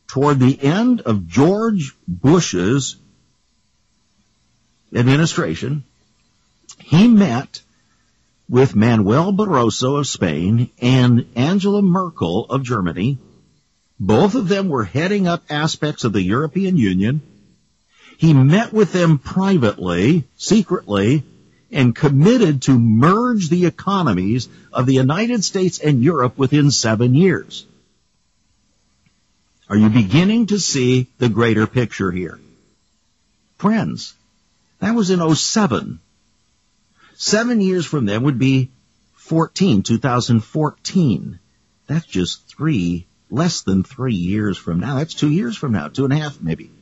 toward the end of George Bush's administration, he met with Manuel Barroso of Spain and Angela Merkel of Germany. Both of them were heading up aspects of the European Union. He met with them privately, secretly, and committed to merge the economies of the United States and Europe within 7 years. Are you beginning to see the greater picture here? Friends, that was in 2007. 7 years from then would be 2014. That's just less than 3 years from now. That's 2 years from now, 2.5 maybe.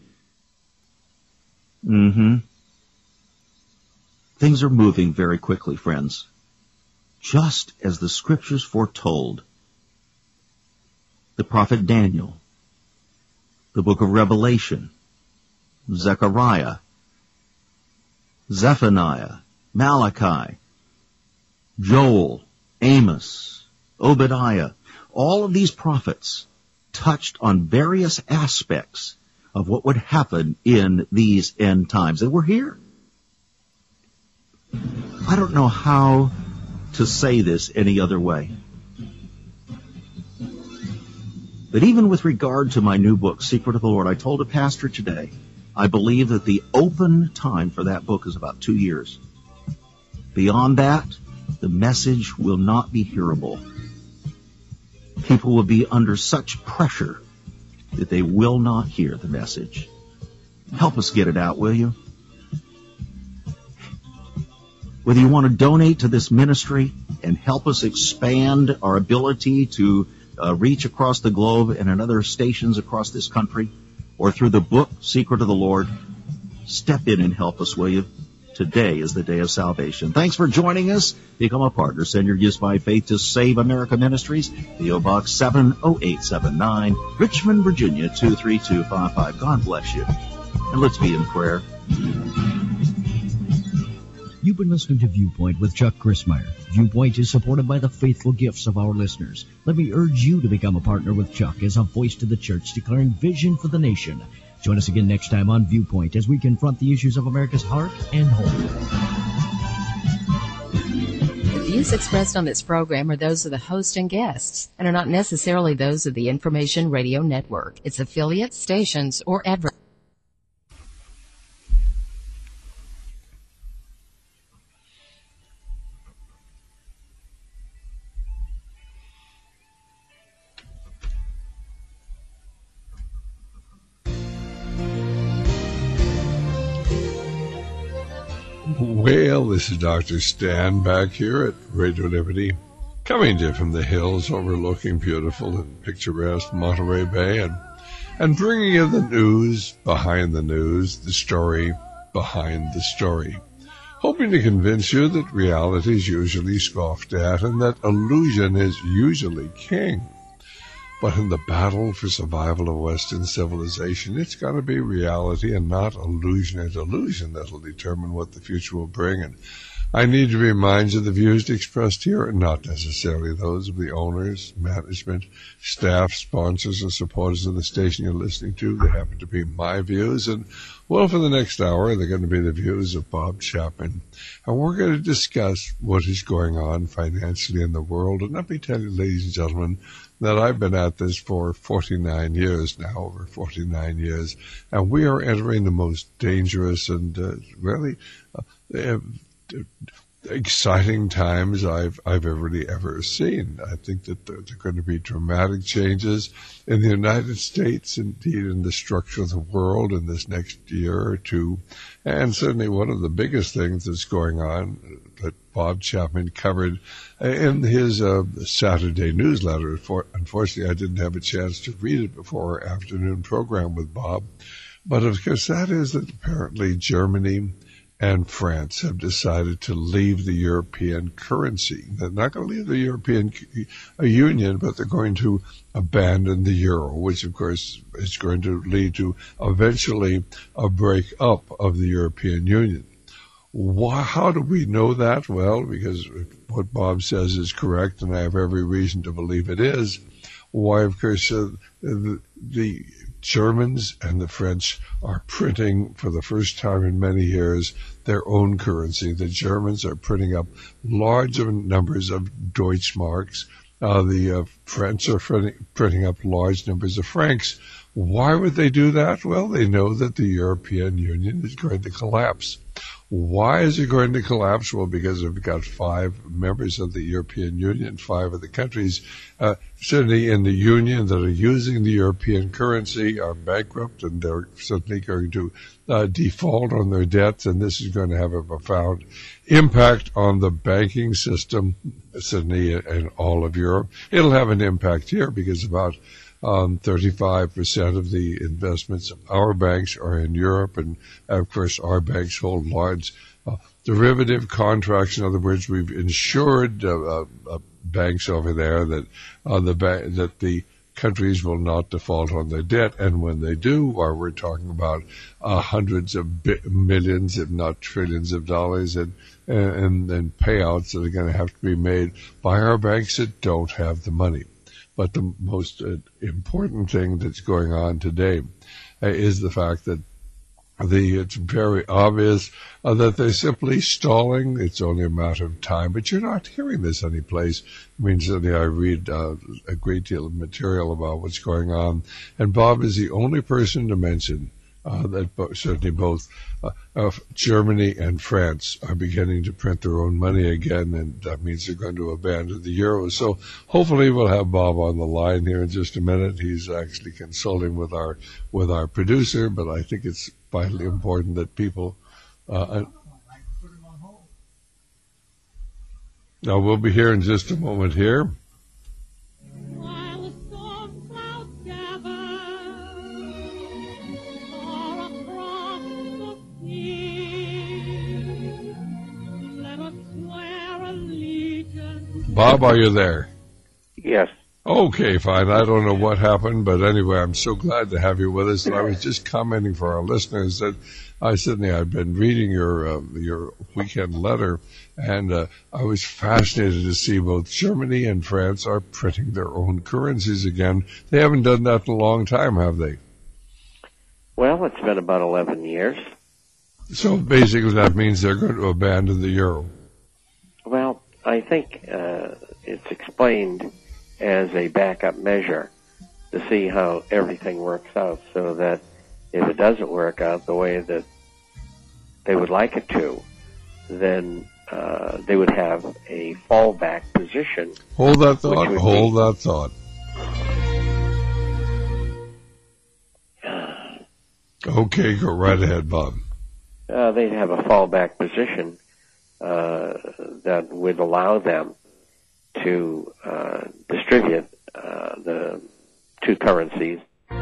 Things are moving very quickly, friends, just as the scriptures foretold. The prophet Daniel, the book of Revelation, Zechariah, Zephaniah, Malachi, Joel, Amos, Obadiah, all of these prophets touched on various aspects of what would happen in these end times. And we're here. I don't know how to say this any other way. But even with regard to my new book, Secret of the Lord, I told a pastor today, I believe that the open time for that book is about 2 years. Beyond that, the message will not be hearable. People will be under such pressure that they will not hear the message. Help us get it out, will you? Whether you want to donate to this ministry and help us expand our ability to reach across the globe and in other stations across this country, or through the book, Secret of the Lord, step in and help us, will you? Today is the day of salvation. Thanks for joining us. Become a partner. Send your gifts by faith to Save America Ministries, P.O. Box 70879, Richmond, Virginia 23255. God bless you. And let's be in prayer. You've been listening to Viewpoint with Chuck Crismier. Viewpoint is supported by the faithful gifts of our listeners. Let me urge you to become a partner with Chuck as a voice to the church declaring vision for the nation. Join us again next time on Viewpoint as we confront the issues of America's heart and home. The views expressed on this program are those of the host and guests and are not necessarily those of the Information Radio Network, its affiliates, stations, or advertisers. Well, this is Dr. Stan back here at Radio Liberty, coming to you from the hills overlooking beautiful and picturesque Monterey Bay, and bringing you the news behind the news, the story behind the story, hoping to convince you that reality is usually scoffed at and that illusion is usually king. But in the battle for survival of Western civilization, it's got to be reality and not illusion and delusion that will determine what the future will bring. And I need to remind you the views expressed here are not necessarily those of the owners, management, staff, sponsors, or supporters of the station you're listening to. They happen to be my views. And, well, for the next hour, they're going to be the views of Bob Chapman. And we're going to discuss what is going on financially in the world. And let me tell you, ladies and gentlemen, that I've been at this for 49 years now, over 49 years, and we are entering the most dangerous and really exciting times I've ever seen. I think that there are going to be dramatic changes in the United States, indeed in the structure of the world in this next year or two. And certainly one of the biggest things that's going on that Bob Chapman covered in his Saturday newsletter. Unfortunately, I didn't have a chance to read it before our afternoon program with Bob. But of course, that is that apparently Germany and France have decided to leave the European currency. They're not going to leave the European Union, but they're going to abandon the euro, which, of course, is going to lead to eventually a break-up of the European Union. How do we know that? Well, because what Bob says is correct, and I have every reason to believe it is. Why, of course, the Germans and the French are printing, for the first time in many years, their own currency. The Germans are printing up large numbers of Deutschmarks. The French are printing up large numbers of francs. Why would they do that? Well, they know that the European Union is going to collapse. Why is it going to collapse? Well, because we've got 5 members of the European Union, 5 of the countries, certainly in the Union, that are using the European currency are bankrupt, and they're certainly going to default on their debts, and this is going to have a profound impact on the banking system, certainly in all of Europe. It'll have an impact here because about 35% of the investments of our banks are in Europe, and of course our banks hold large derivative contracts. In other words, we've insured banks over there that that the countries will not default on their debt, and when they do, we're talking about hundreds of millions, if not trillions of dollars, and payouts that are going to have to be made by our banks that don't have the money. But the most important thing that's going on today is the fact that it's very obvious that they're simply stalling. It's only a matter of time. But you're not hearing this anyplace. I mean, certainly I read a great deal of material about what's going on. And Bob is the only person to mention that certainly both Germany and France are beginning to print their own money again, and that means they're going to abandon the euro. So hopefully we'll have Bob on the line here in just a minute. He's actually consulting with our producer, but I think it's vitally important that people now we'll be here in just a moment here. Bob, are you there? Yes. Okay, fine. I don't know what happened, but anyway, I'm so glad to have you with us. And I was just commenting for our listeners that I've been reading your weekend letter, and I was fascinated to see both Germany and France are printing their own currencies again. They haven't done that in a long time, have they? Well, it's been about 11 years. So basically that means they're going to abandon the euro. Well, I think it's explained as a backup measure to see how everything works out, so that if it doesn't work out the way that they would like it to, then they would have a fallback position. Hold that thought. Okay, go right ahead, Bob. They'd have a fallback position that would allow them to distribute the two currencies.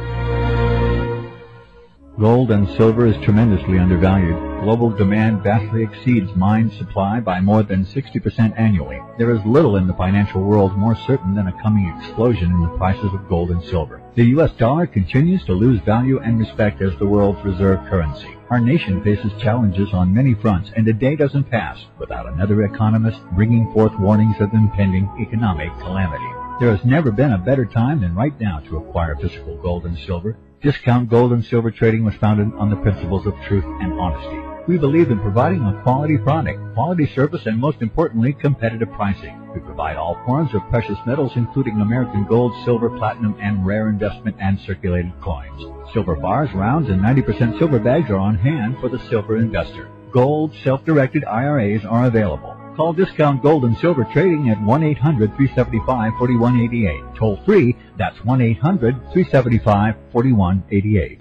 Gold and silver is tremendously undervalued. Global demand vastly exceeds mine supply by more than 60% annually. There is little in the financial world more certain than a coming explosion in the prices of gold and silver. The U.S. dollar continues to lose value and respect as the world's reserve currency. Our nation faces challenges on many fronts, and a day doesn't pass without another economist bringing forth warnings of impending economic calamity. There has never been a better time than right now to acquire physical gold and silver. Discount Gold and Silver Trading was founded on the principles of truth and honesty. We believe in providing a quality product, quality service, and most importantly, competitive pricing. We provide all forms of precious metals, including American gold, silver, platinum, and rare investment and circulated coins. Silver bars, rounds, and 90% silver bags are on hand for the silver investor. Gold self-directed IRAs are available. Call Discount Gold and Silver Trading at 1-800-375-4188. Toll free, that's 1-800-375-4188.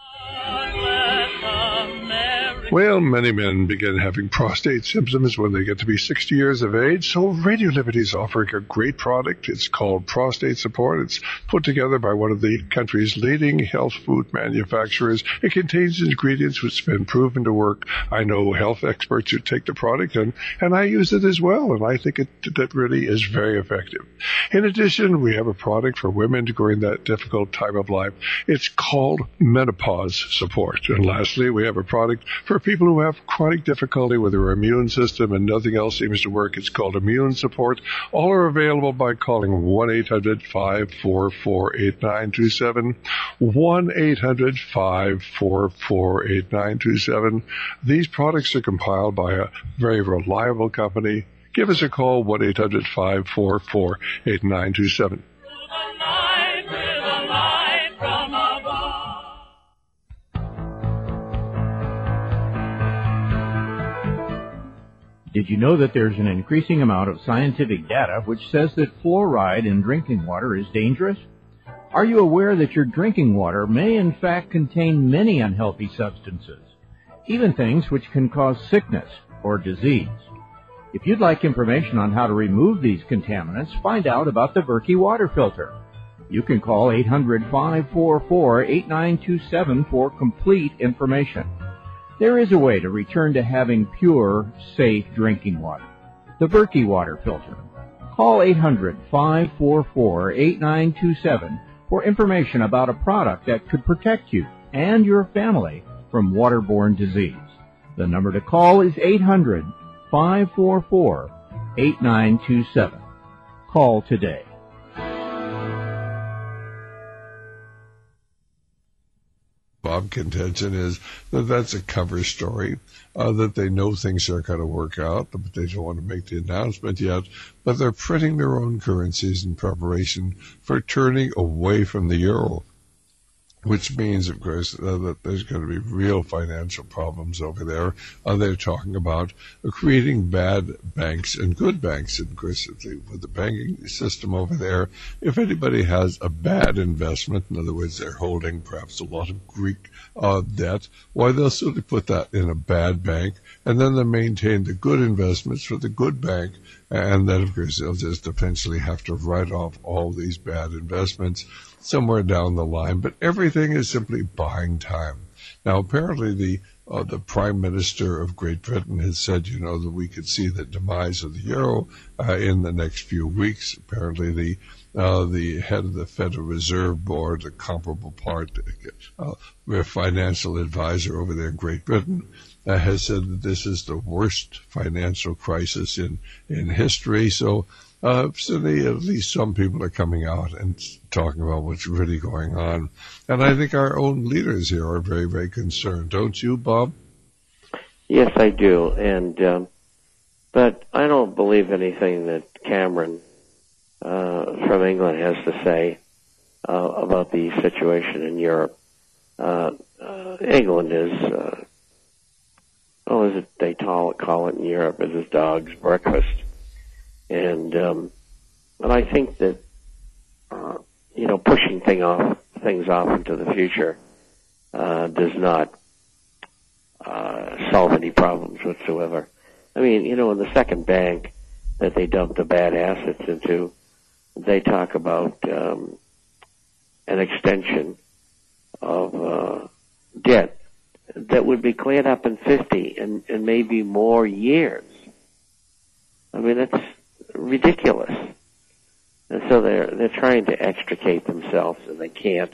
Well, many men begin having prostate symptoms when they get to be 60 years of age, so Radio Liberty is offering a great product. It's called Prostate Support. It's put together by one of the country's leading health food manufacturers. It contains ingredients which have been proven to work. I know health experts who take the product, and I use it as well, and I think that really is very effective. In addition, we have a product for women during that difficult time of life. It's called Menopause Support. And lastly, we have a product for for people who have chronic difficulty with their immune system and nothing else seems to work. It's called Immune Support. All are available by calling 1-800-544-8927, 1-800-544-8927. These products are compiled by a very reliable company. Give us a call, 1-800-544-8927. Did you know that there's an increasing amount of scientific data which says that fluoride in drinking water is dangerous? Are you aware that your drinking water may in fact contain many unhealthy substances, even things which can cause sickness or disease? If you'd like information on how to remove these contaminants, find out about the Berkey water filter. You can call 800-544-8927 for complete information. There is a way to return to having pure, safe drinking water. The Berkey water filter. Call 800-544-8927 for information about a product that could protect you and your family from waterborne disease. The number to call is 800-544-8927. Call today. Bob's contention is that that's a cover story, that they know things are going to work out, but they don't want to make the announcement yet. But they're printing their own currencies in preparation for turning away from the euro, which means, of course, that there's going to be real financial problems over there. They're talking about creating bad banks and good banks. And, of course, with the banking system over there, if anybody has a bad investment, in other words, they're holding perhaps a lot of Greek debt, why, they'll simply put that in a bad bank, and then they'll maintain the good investments for the good bank, and then, of course, they'll just eventually have to write off all these bad investments somewhere down the line. But everything is simply buying time. Now, apparently the Prime Minister of Great Britain has said, that we could see the demise of the euro in the next few weeks. Apparently the head of the Federal Reserve Board, the comparable part, their financial advisor over there in Great Britain, has said that this is the worst financial crisis in history. So certainly at least some people are coming out and talking about what's really going on. And I think our own leaders here are very, very concerned. Don't you, Bob? Yes, I do. And but I don't believe anything that Cameron from England has to say about the situation in Europe. England is, as they call it in Europe, it is dog's breakfast. And I think that pushing things off into the future does not solve any problems whatsoever. I mean, in the second bank that they dumped the bad assets into, they talk about an extension of debt that would be cleared up in 50 and maybe more years. I mean, that's ridiculous. And so they're trying to extricate themselves, and they can't.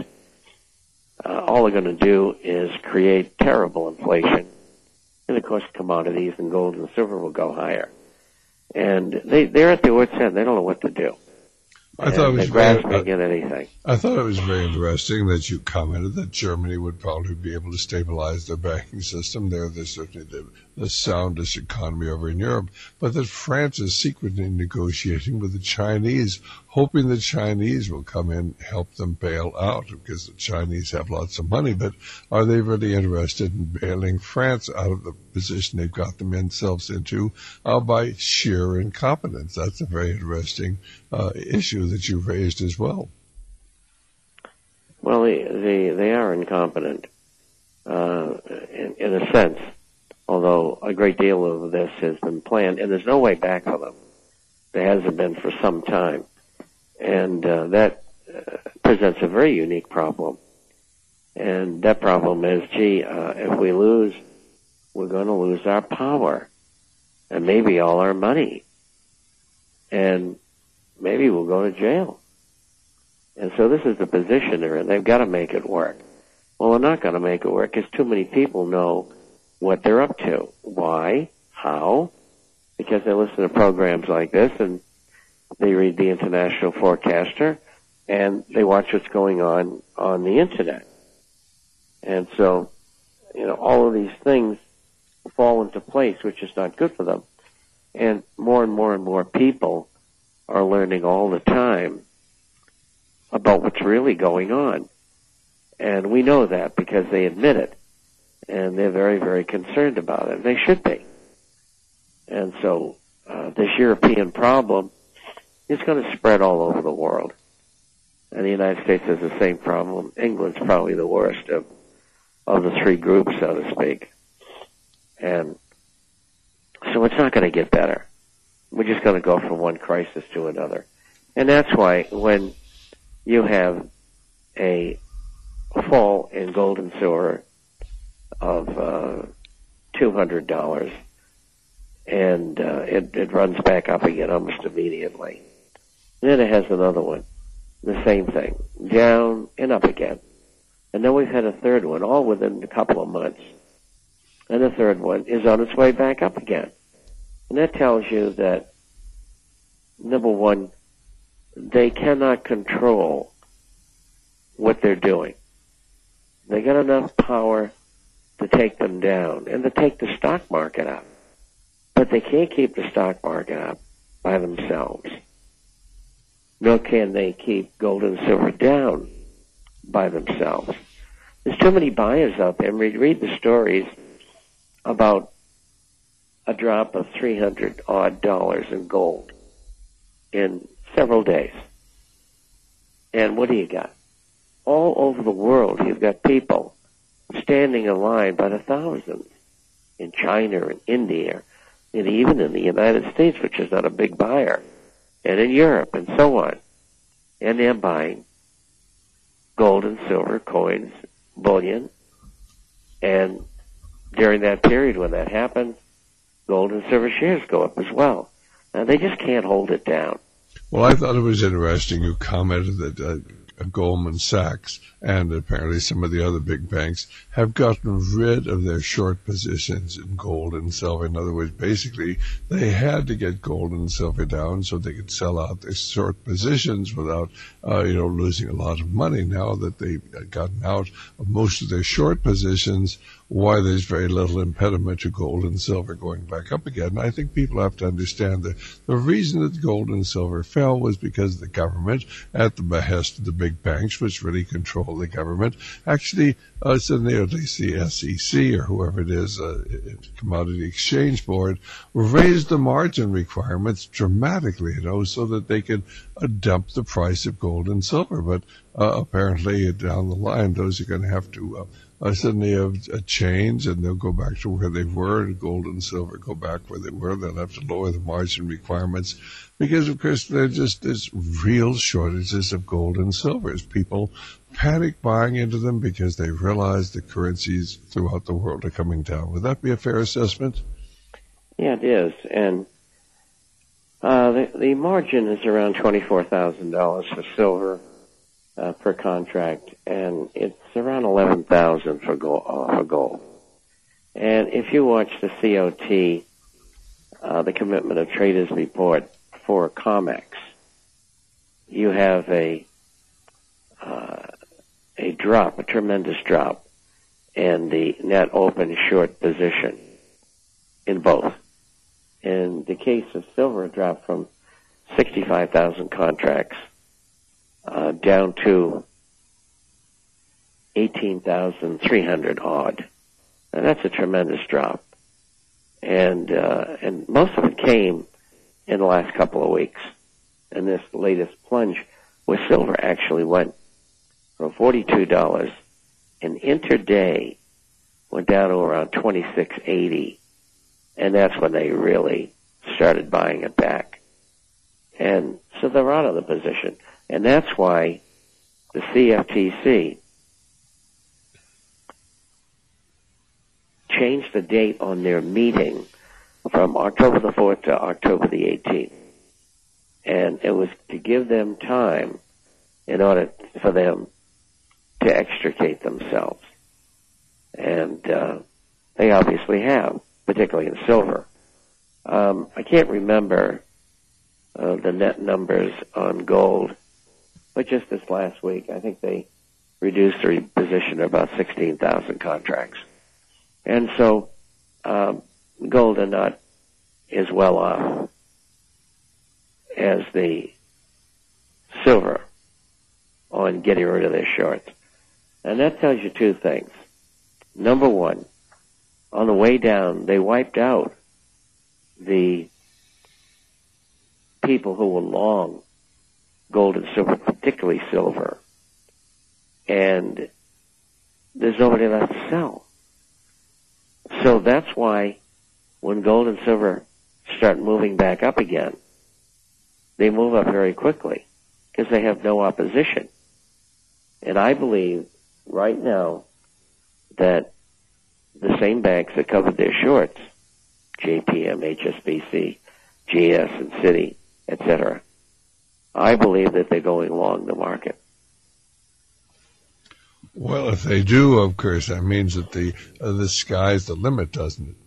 All they're going to do is create terrible inflation. And, of course, commodities and gold and silver will go higher. And they're at their wit's end. They don't know what to do. I thought it was anything. I thought it was very interesting that you commented that Germany would probably be able to stabilize their banking system. They're certainly the soundest economy over in Europe, but that France is secretly negotiating with the Chinese, hoping the Chinese will come in, help them bail out, because the Chinese have lots of money. But are they really interested in bailing France out of the position they've got themselves into by sheer incompetence? That's a very interesting issue that you raised as well. Well, they are incompetent in a sense, although a great deal of this has been planned, and there's no way back for them. There hasn't been for some time. And that presents a very unique problem. And that problem is, if we lose, we're going to lose our power and maybe all our money. And maybe we'll go to jail. And so this is the position they're in. They've got to make it work. Well, they're not going to make it work because too many people know what they're up to. Why? How? Because they listen to programs like this, and they read the International Forecaster, and they watch what's going on the Internet. And so, all of these things fall into place, which is not good for them. And more people are learning all the time about what's really going on. And we know that because they admit it. And they're very, very concerned about it. And they should be. And so this European problem is going to spread all over the world. And the United States has the same problem. England's probably the worst of the three groups, so to speak. And so it's not going to get better. We're just going to go from one crisis to another. And that's why when you have a fall in gold and silver of $200, and it runs back up again almost immediately. And then it has another one, the same thing, down and up again. And then we've had a third one, all within a couple of months. And the third one is on its way back up again. And that tells you that, number one, they cannot control what they're doing. They got enough power to take them down and to take the stock market up. But they can't keep the stock market up by themselves. Nor can they keep gold and silver down by themselves. There's too many buyers out there. And we read the stories about a drop of $300 in gold in several days. And what do you got? All over the world, you've got people standing in line by the thousands in China and India, and even in the United States, which is not a big buyer, and in Europe and so on. And they're buying gold and silver coins, bullion, and during that period when that happens, gold and silver shares go up as well. Now, they just can't hold it down. Well, I thought it was interesting you commented that Goldman Sachs and apparently some of the other big banks have gotten rid of their short positions in gold and silver. In other words, basically, they had to get gold and silver down so they could sell out their short positions without, losing a lot of money. Now that they've gotten out of most of their short positions, why there's very little impediment to gold and silver going back up again. And I think people have to understand that the reason that gold and silver fell was because the government, at the behest of the big banks, which really control the government, actually, at least the SEC or whoever it is, Commodity Exchange Board, raised the margin requirements dramatically, so that they could dump the price of gold and silver. But apparently, down the line, those are going to have to suddenly have a change, and they'll go back to where they were, and gold and silver go back where they were. They'll have to lower the margin requirements because, of course, there's real shortages of gold and silver. As people panic buying into them because they realize the currencies throughout the world are coming down. Would that be a fair assessment? Yeah, it is. And the margin is around $24,000 for silver per contract, and it's around $11,000 for gold. And if you watch the COT, the Commitment of Traders report for COMEX, you have a drop, a tremendous drop, in the net open short position in both. In the case of silver, it dropped from 65,000 contracts down to 18,300 odd. And that's a tremendous drop. And most of it came in the last couple of weeks. And this latest plunge with silver actually went from $42 and intraday went down to around $26.80. And that's when they really started buying it back. And so they're out of the position. And that's why the CFTC changed the date on their meeting from October the 4th to October the 18th. And it was to give them time in order for them to extricate themselves. And they obviously have, particularly in silver. I can't remember the net numbers on gold, but just this last week, I think they reduced their position to about 16,000 contracts. And so gold are not as well off as the silver on getting rid of their shorts. And that tells you two things. Number one, on the way down, they wiped out the people who were long gold and silver, particularly silver. And there's nobody left to sell. So that's why when gold and silver start moving back up again, they move up very quickly because they have no opposition. And I believe right now that the same banks that covered their shorts, JPM, HSBC, GS, and Citi, etc., I believe that they're going long the market. Well, if they do, of course, that means that the sky's the limit, doesn't it?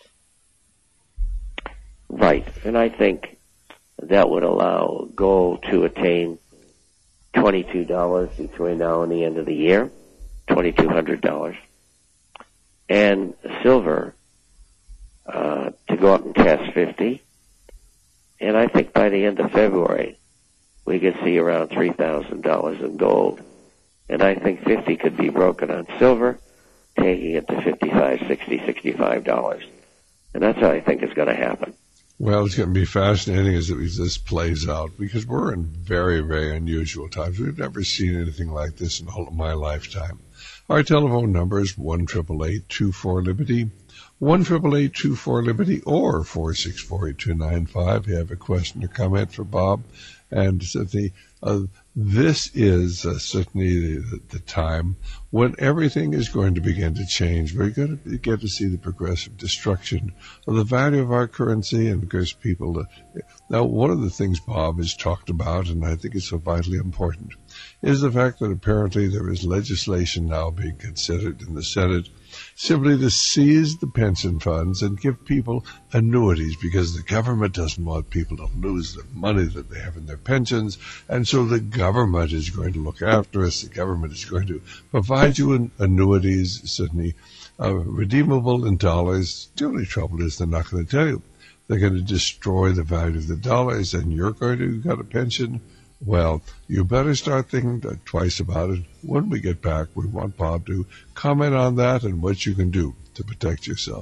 Right, and I think that would allow gold to attain $22 between now and the end of the year, $2,200, and silver to go up and test 50. And I think by the end of February, we could see around $3,000 in gold. And I think 50 could be broken on silver, taking it to $55, $60, $65. And that's what I think is going to happen. Well, it's going to be fascinating as this plays out, because we're in very, very unusual times. We've never seen anything like this in all of my lifetime. Our telephone number is 1-888-24-LIBERTY, 1-888-24-LIBERTY, or 464-8295. If you have a question or comment for Bob. And certainly, this is certainly the time when everything is going to begin to change. We're going to get to see the progressive destruction of the value of our currency, and of course people. Now, one of the things Bob has talked about, and I think it's so vitally important, is the fact that apparently there is legislation now being considered in the Senate simply to seize the pension funds and give people annuities, because the government doesn't want people to lose the money that they have in their pensions, and so the government is going to look after us. The government is going to provide you annuities, certainly redeemable in dollars. The only trouble is they're not going to tell you. They're going to destroy the value of the dollars, and you're going to get a pension. Well, you better start thinking twice about it. When we get back, we want Bob to comment on that and what you can do to protect yourself.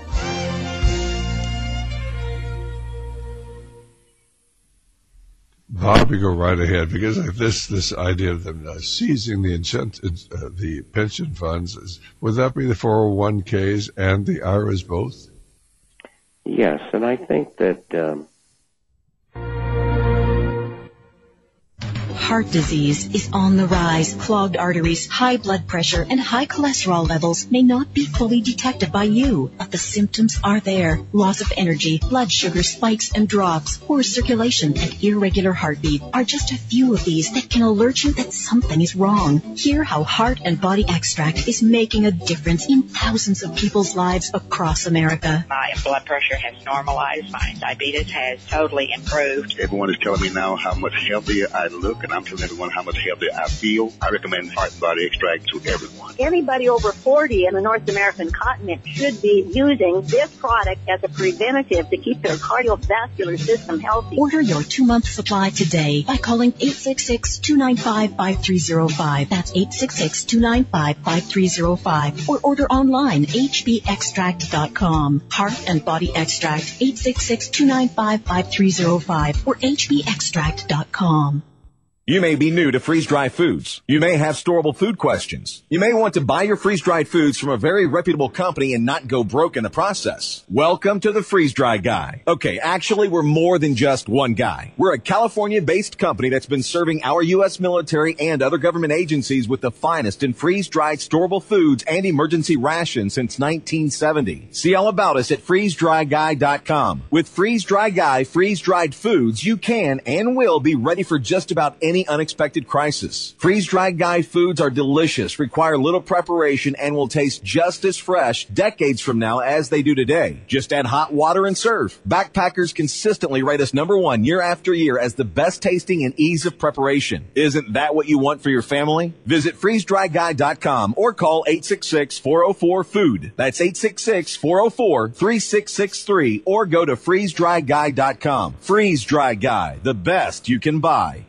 Bob, you go right ahead, because this idea of them seizing the pension funds, would that be the 401ks and the IRAs both? Yes, and I think that Heart disease is on the rise. Clogged arteries, high blood pressure, and high cholesterol levels may not be fully detected by you, but the symptoms are there. Loss of energy, blood sugar spikes and drops, poor circulation, and irregular heartbeat are just a few of these that can alert you that something is wrong. Hear how Heart and Body Extract is making a difference in thousands of people's lives across America. My blood pressure has normalized. My diabetes has totally improved. Everyone is telling me now how much healthier I look, and I'm telling everyone how much healthier I feel. I recommend Heart and Body Extract to everyone. Anybody over 40 in the North American continent should be using this product as a preventative to keep their cardiovascular system healthy. Order your 2-month supply today by calling 866-295-5305. That's 866-295-5305. Or order online, hbextract.com. Heart and Body Extract, 866-295-5305 or hbextract.com. You may be new to freeze-dried foods. You may have storable food questions. You may want to buy your freeze-dried foods from a very reputable company and not go broke in the process. Welcome to the Freeze-Dry Guy. Okay, actually, we're more than just one guy. We're a California-based company that's been serving our U.S. military and other government agencies with the finest in freeze-dried storable foods and emergency rations since 1970. See all about us at freezedryguy.com. With Freeze-Dry Guy freeze-dried foods, you can and will be ready for just about any any unexpected crisis. Freeze-dried Guy foods are delicious, require little preparation, and will taste just as fresh decades from now as they do today. Just add hot water and serve. Backpackers consistently rate us #1 year after year as the best tasting and ease of preparation. Isn't that what you want for your family? Visit freezedryguy.com or call 866-404-FOOD. That's 866-404-3663 or go to freezedryguy.com. Freeze Dry Guy, the best you can buy.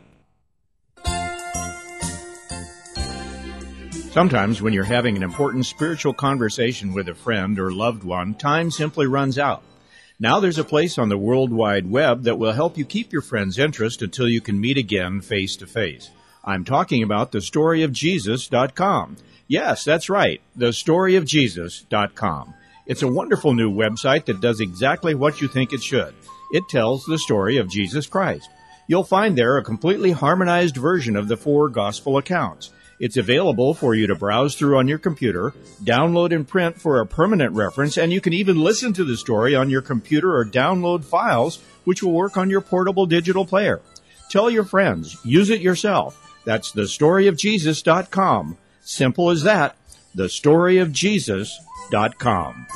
Sometimes when you're having an important spiritual conversation with a friend or loved one, time simply runs out. Now there's a place on the World Wide Web that will help you keep your friend's interest until you can meet again face to face. I'm talking about thestoryofjesus.com. Yes, that's right, thestoryofjesus.com. It's a wonderful new website that does exactly what you think it should. It tells the story of Jesus Christ. You'll find there a completely harmonized version of the 4 gospel accounts. It's available for you to browse through on your computer, download and print for a permanent reference, and you can even listen to the story on your computer or download files, which will work on your portable digital player. Tell your friends. Use it yourself. That's thestoryofjesus.com. Simple as that. thestoryofjesus.com.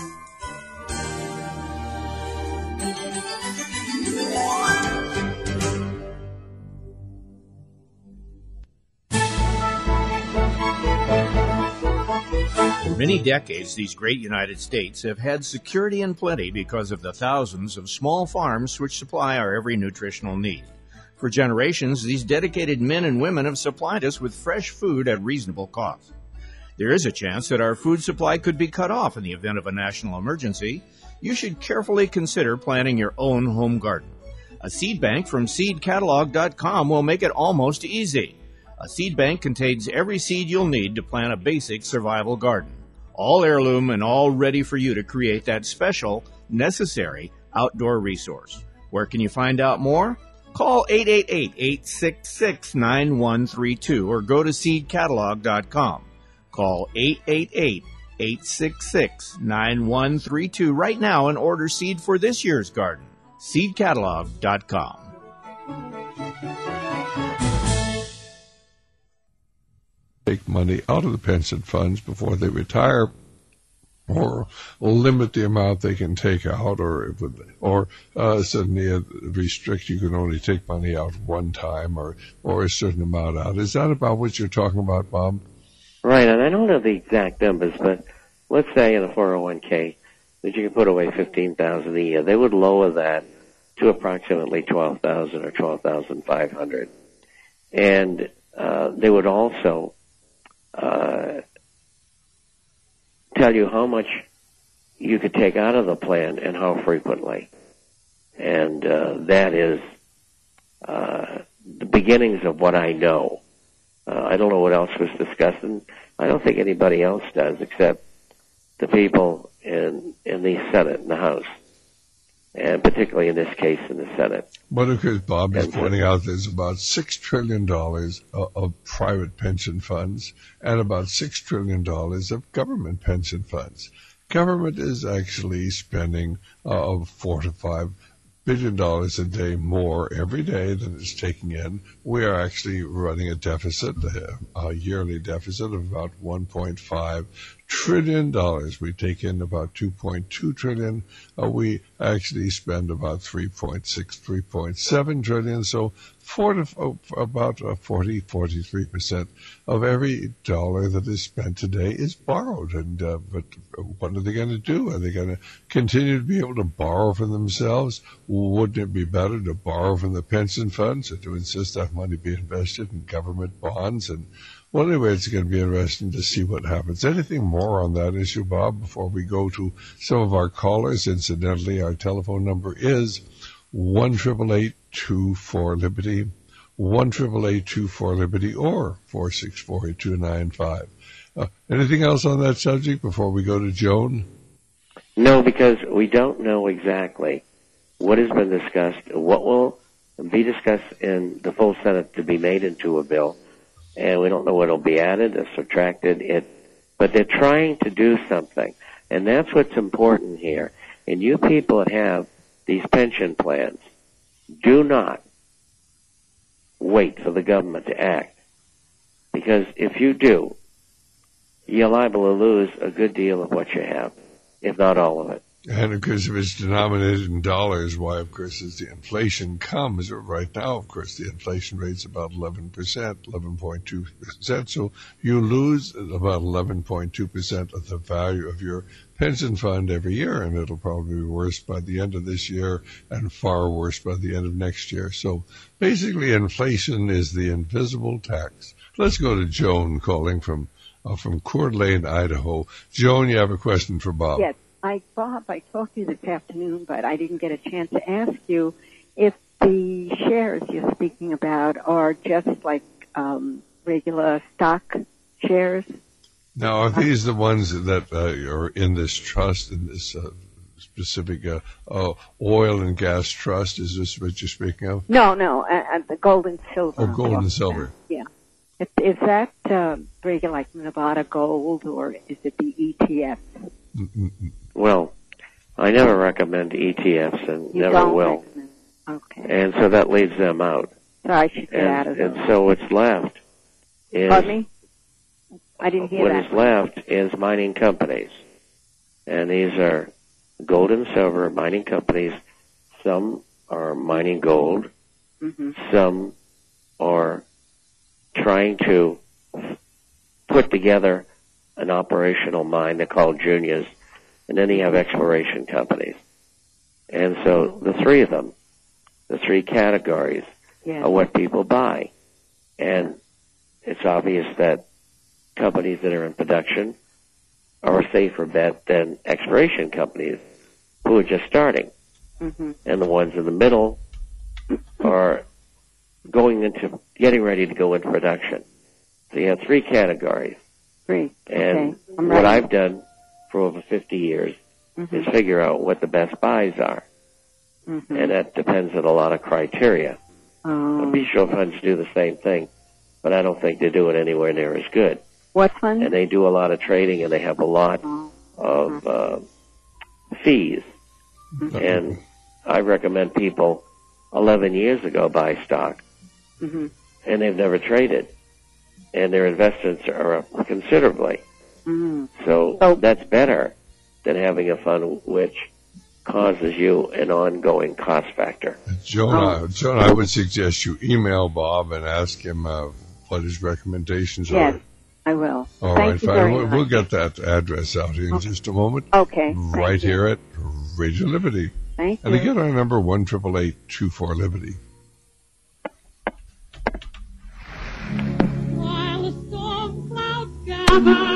For many decades, these great United States have had security and plenty because of the thousands of small farms which supply our every nutritional need. For generations, these dedicated men and women have supplied us with fresh food at reasonable cost. There is a chance that our food supply could be cut off in the event of a national emergency. You should carefully consider planting your own home garden. A seed bank from seedcatalog.com will make it almost easy. A seed bank contains every seed you'll need to plant a basic survival garden. All heirloom and all ready for you to create that special, necessary outdoor resource. Where can you find out more? Call 888-866-9132 or go to seedcatalog.com. Call 888-866-9132 right now and order seed for this year's garden. seedcatalog.com. Take money out of the pension funds before they retire, or limit the amount they can take out, or suddenly restrict you can only take money out one time, or a certain amount out. Is that about what you're talking about, Bob? Right, and I don't know the exact numbers, but let's say in a 401k that you can put away $15,000 a year. They would lower that to approximately $12,000 or $12,500, and they would also tell you how much you could take out of the plan and how frequently. And that is the beginnings of what I know. I don't know what else was discussed, and I don't think anybody else does except the people in the Senate and the House, and particularly in this case in the Senate. But of course, Bob is pointing out there's about $6 trillion of private pension funds and about $6 trillion of government pension funds. Government is actually spending $4 to $5 billion a day more every day than it's taking in. We are actually running a deficit, a yearly deficit of about $1.5 trillion. We take in about $2.2 trillion. We actually spend about $3.7 trillion. So about 43% of every dollar that is spent today is borrowed. And but what are they going to do? Are they going to continue to be able to borrow from themselves? Wouldn't it be better to borrow from the pension funds or to insist that money be invested in government bonds? And well, anyway, it's going to be interesting to see what happens. Anything more on that issue, Bob, before we go to some of our callers? Incidentally, our telephone number is 1-888-24-LIBERTY, 1-888-24-LIBERTY, or 464-8295. Anything else on that subject before we go to Joan? No, because we don't know exactly what has been discussed, what will be discussed in the full Senate to be made into a bill, and we don't know what will be added or subtracted. But they're trying to do something, and that's what's important here. And you people that have these pension plans, do not wait for the government to act. Because if you do, you're liable to lose a good deal of what you have, if not all of it. And of course, if it's denominated in dollars, why, of course, as the inflation comes, right now, of course, the inflation rate's about 11%, 11.2%. So you lose about 11.2% of the value of your pension fund every year, and it'll probably be worse by the end of this year and far worse by the end of next year. So basically, inflation is the invisible tax. Let's go to Joan calling from Coeur d'Alene, Idaho. Joan, you have a question for Bob. Yes. Bob, I talked to you this afternoon, but I didn't get a chance to ask you if the shares you're speaking about are just like regular stock shares. Now, are these the ones that are in this trust, in this specific oil and gas trust? Is this what you're speaking of? No, the gold and silver. Oh, gold and silver. Yeah. Is that regular like Nevada Gold, or is it the ETF? Well, I never recommend ETFs and You never don't will. recommend. Okay. And so that leaves them out. So I should get out of those. And so what's left is... Pardon me? I didn't hear what that. is left is mining companies. And these are gold and silver mining companies. Some are mining gold. Mm-hmm. Some are trying to put together an operational mine. They're called juniors. And then you have exploration companies. And so the three of them, the three categories, are what people buy. And it's obvious that companies that are in production are a safer bet than exploration companies who are just starting. Mm-hmm. And the ones in the middle are getting ready to go into production. So you have three categories. Three. And okay. what I've done for over 50 years mm-hmm. is figure out what the best buys are. Mm-hmm. And that depends on a lot of criteria. Oh. Mutual funds do the same thing, but I don't think they do it anywhere near as good. What funds? And they do a lot of trading, and they have a lot of fees. Mm-hmm. And I recommend people 11 years ago buy stock, mm-hmm. and they've never traded. And their investments are up considerably. Mm-hmm. So that's better than having a fund which causes you an ongoing cost factor. Joan, I would suggest you email Bob and ask him what his recommendations are. Yes, I will. All Thank right, you fine. very much. We'll get that address out here in just a moment. Okay. Right here at Radio Liberty. Thank and you. again, our number 1-888-24-LIBERTY. While the storm clouds gather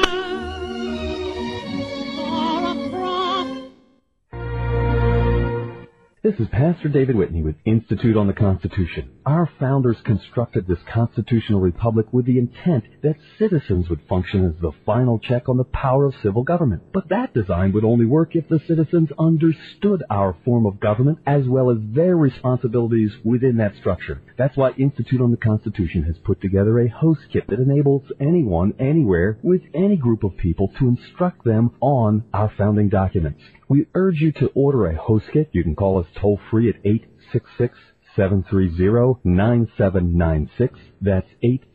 This is Pastor David Whitney with Institute on the Constitution. Our founders constructed this constitutional republic with the intent that citizens would function as the final check on the power of civil government. But that design would only work if the citizens understood our form of government as well as their responsibilities within that structure. That's why Institute on the Constitution has put together a host kit that enables anyone, anywhere, with any group of people to instruct them on our founding documents. We urge you to order a host kit. You can call us toll-free at 866-730-9796. That's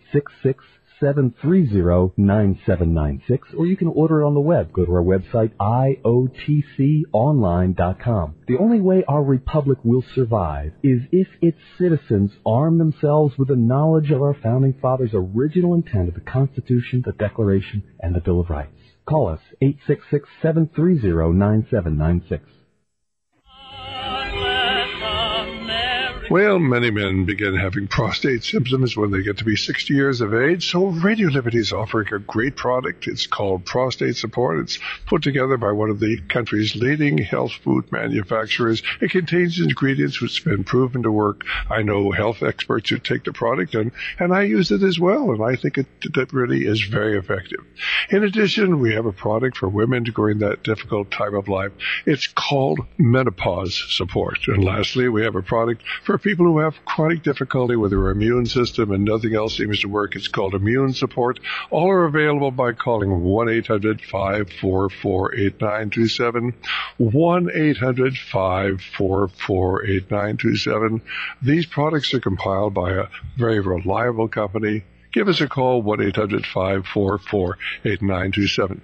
866-730-9796. Or you can order it on the web. Go to our website, iotconline.com. The only way our republic will survive is if its citizens arm themselves with the knowledge of our founding fathers' original intent of the Constitution, the Declaration, and the Bill of Rights. Call us, 866-730-9796. Well, many men begin having prostate symptoms when they get to be 60 years of age, so Radio Liberty is offering a great product. It's called Prostate Support. It's put together by one of the country's leading health food manufacturers. It contains ingredients which have been proven to work. I know health experts who take the product, and I use it as well, and I think that really is very effective. In addition, we have a product for women during that difficult time of life. It's called Menopause Support. And lastly, we have a product for people who have chronic difficulty with their immune system and nothing else seems to work. It's called immune support. All are available by calling 1-800-544-8927, 1-800-544-8927. These products are compiled by a very reliable company. Give us a call, 1-800-544-8927.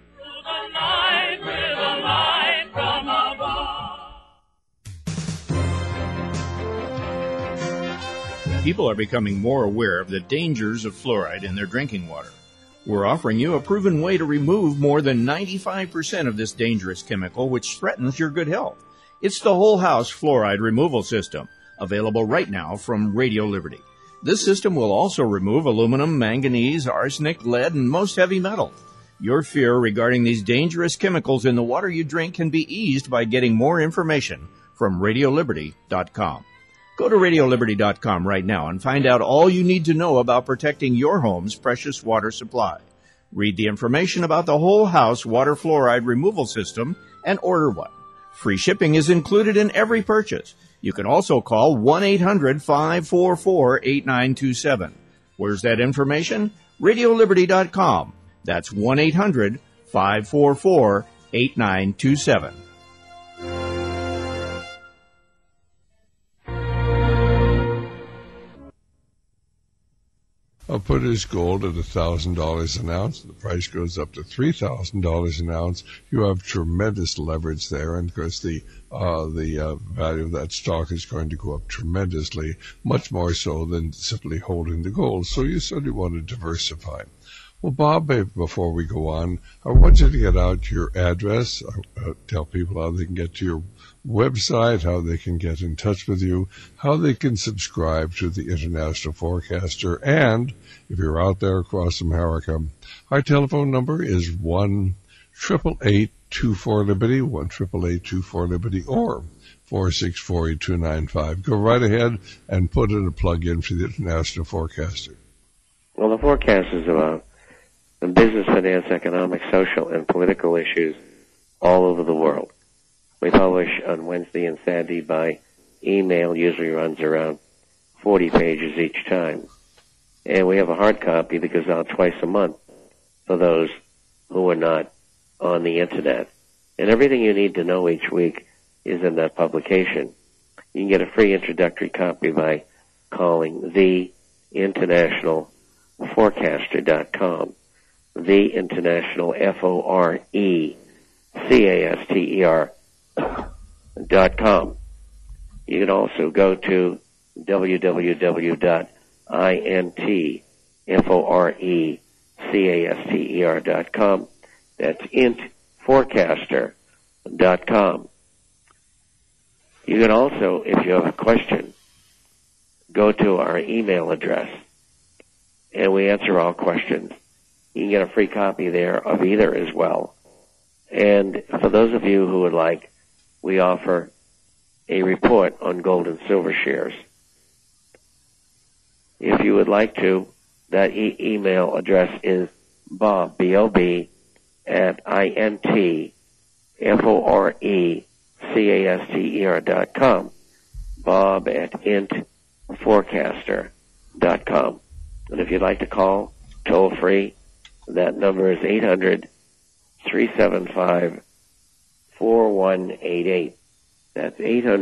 People are becoming more aware of the dangers of fluoride in their drinking water. We're offering you a proven way to remove more than 95% of this dangerous chemical which threatens your good health. It's the Whole House Fluoride Removal System, available right now from Radio Liberty. This system will also remove aluminum, manganese, arsenic, lead, and most heavy metals. Your fear regarding these dangerous chemicals in the water you drink can be eased by getting more information from RadioLiberty.com. Go to RadioLiberty.com right now and find out all you need to know about protecting your home's precious water supply. Read the information about the Whole House Water Fluoride Removal System and order one. Free shipping is included in every purchase. You can also call 1-800-544-8927. Where's that information? RadioLiberty.com. That's 1-800-544-8927. I'll put his gold at $1,000 an ounce. The price goes up to $3,000 an ounce. You have tremendous leverage there, and of course the value of that stock is going to go up tremendously, much more so than simply holding the gold. So you certainly want to diversify. Well, Bob, before we go on, I want you to get out your address, tell people how they can get to your website, how they can get in touch with you, how they can subscribe to the International Forecaster, and if you're out there across America, our telephone number is 1-888-24-LIBERTY, 1-888-24-LIBERTY, or 464-8295. Go right ahead and put in a plug-in for the International Forecaster. Well, the forecast is about business, finance, economic, social, and political issues all over the world. We publish on Wednesday and Saturday by email, usually runs around 40 pages each time. And we have a hard copy that goes out twice a month for those who are not on the Internet. And everything you need to know each week is in that publication. You can get a free introductory copy by calling theinternationalforecaster.com. The International, FORECASTER.com. You can also go to www.intforecaster.com. That's intforecaster.com. You can also, if you have a question, go to our email address, and we answer all questions. You can get a free copy there of either as well. And for those of you who would like, we offer a report on gold and silver shares. If you would like to, that email address is Bob, B-O-B, at intforecaster.com. Bob at intforecaster.com. And if you'd like to call toll free, that number is 800-375-4188. That's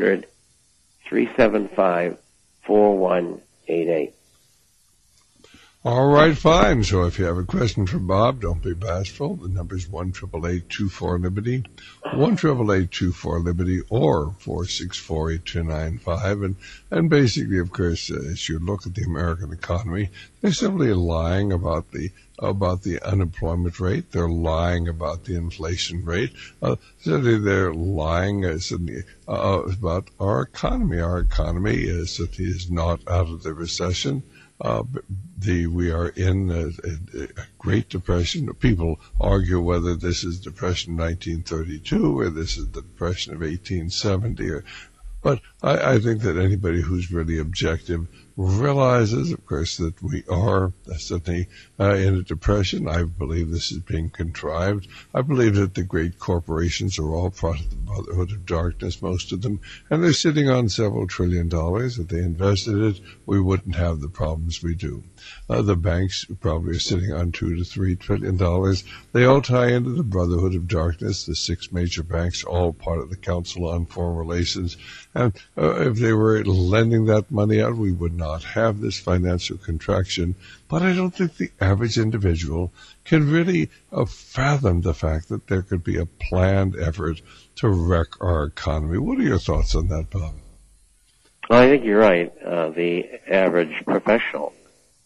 800-375-4188. All right, fine. So if you have a question for Bob, don't be bashful. The number is 1-888-24-LIBERTY, 1-888-24-LIBERTY, or 464-8295. And basically, of course, as you look at the American economy, they're simply lying about the unemployment rate. They're lying about the inflation rate. Certainly they're lying about our economy. Our economy is not out of the recession. We are in a Great Depression. People argue whether this is Depression 1932 or this is the Depression of 1870. But I think that anybody who's really objective realizes, of course, that we are certainly in a depression. I believe this is being contrived. I believe that the great corporations are all part of the Brotherhood of Darkness, most of them, and they're sitting on several $1 trillion. If they invested it, we wouldn't have the problems we do. The banks probably are sitting on $2 to $3 trillion. They all tie into the Brotherhood of Darkness. The 6 major banks, all part of the Council on Foreign Relations. And if they were lending that money out, we would not have this financial contraction. But I don't think the average individual can really fathom the fact that there could be a planned effort to wreck our economy. What are your thoughts on that, Bob? Well, I think you're right. The average professional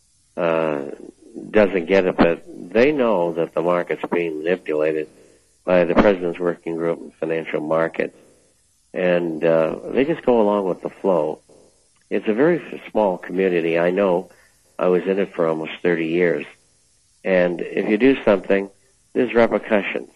doesn't get it, but they know that the market's being manipulated by the President's Working Group in Financial Markets. And they just go along with the flow. It's a very small community. I know I was in it for almost 30 years. And if you do something, there's repercussions.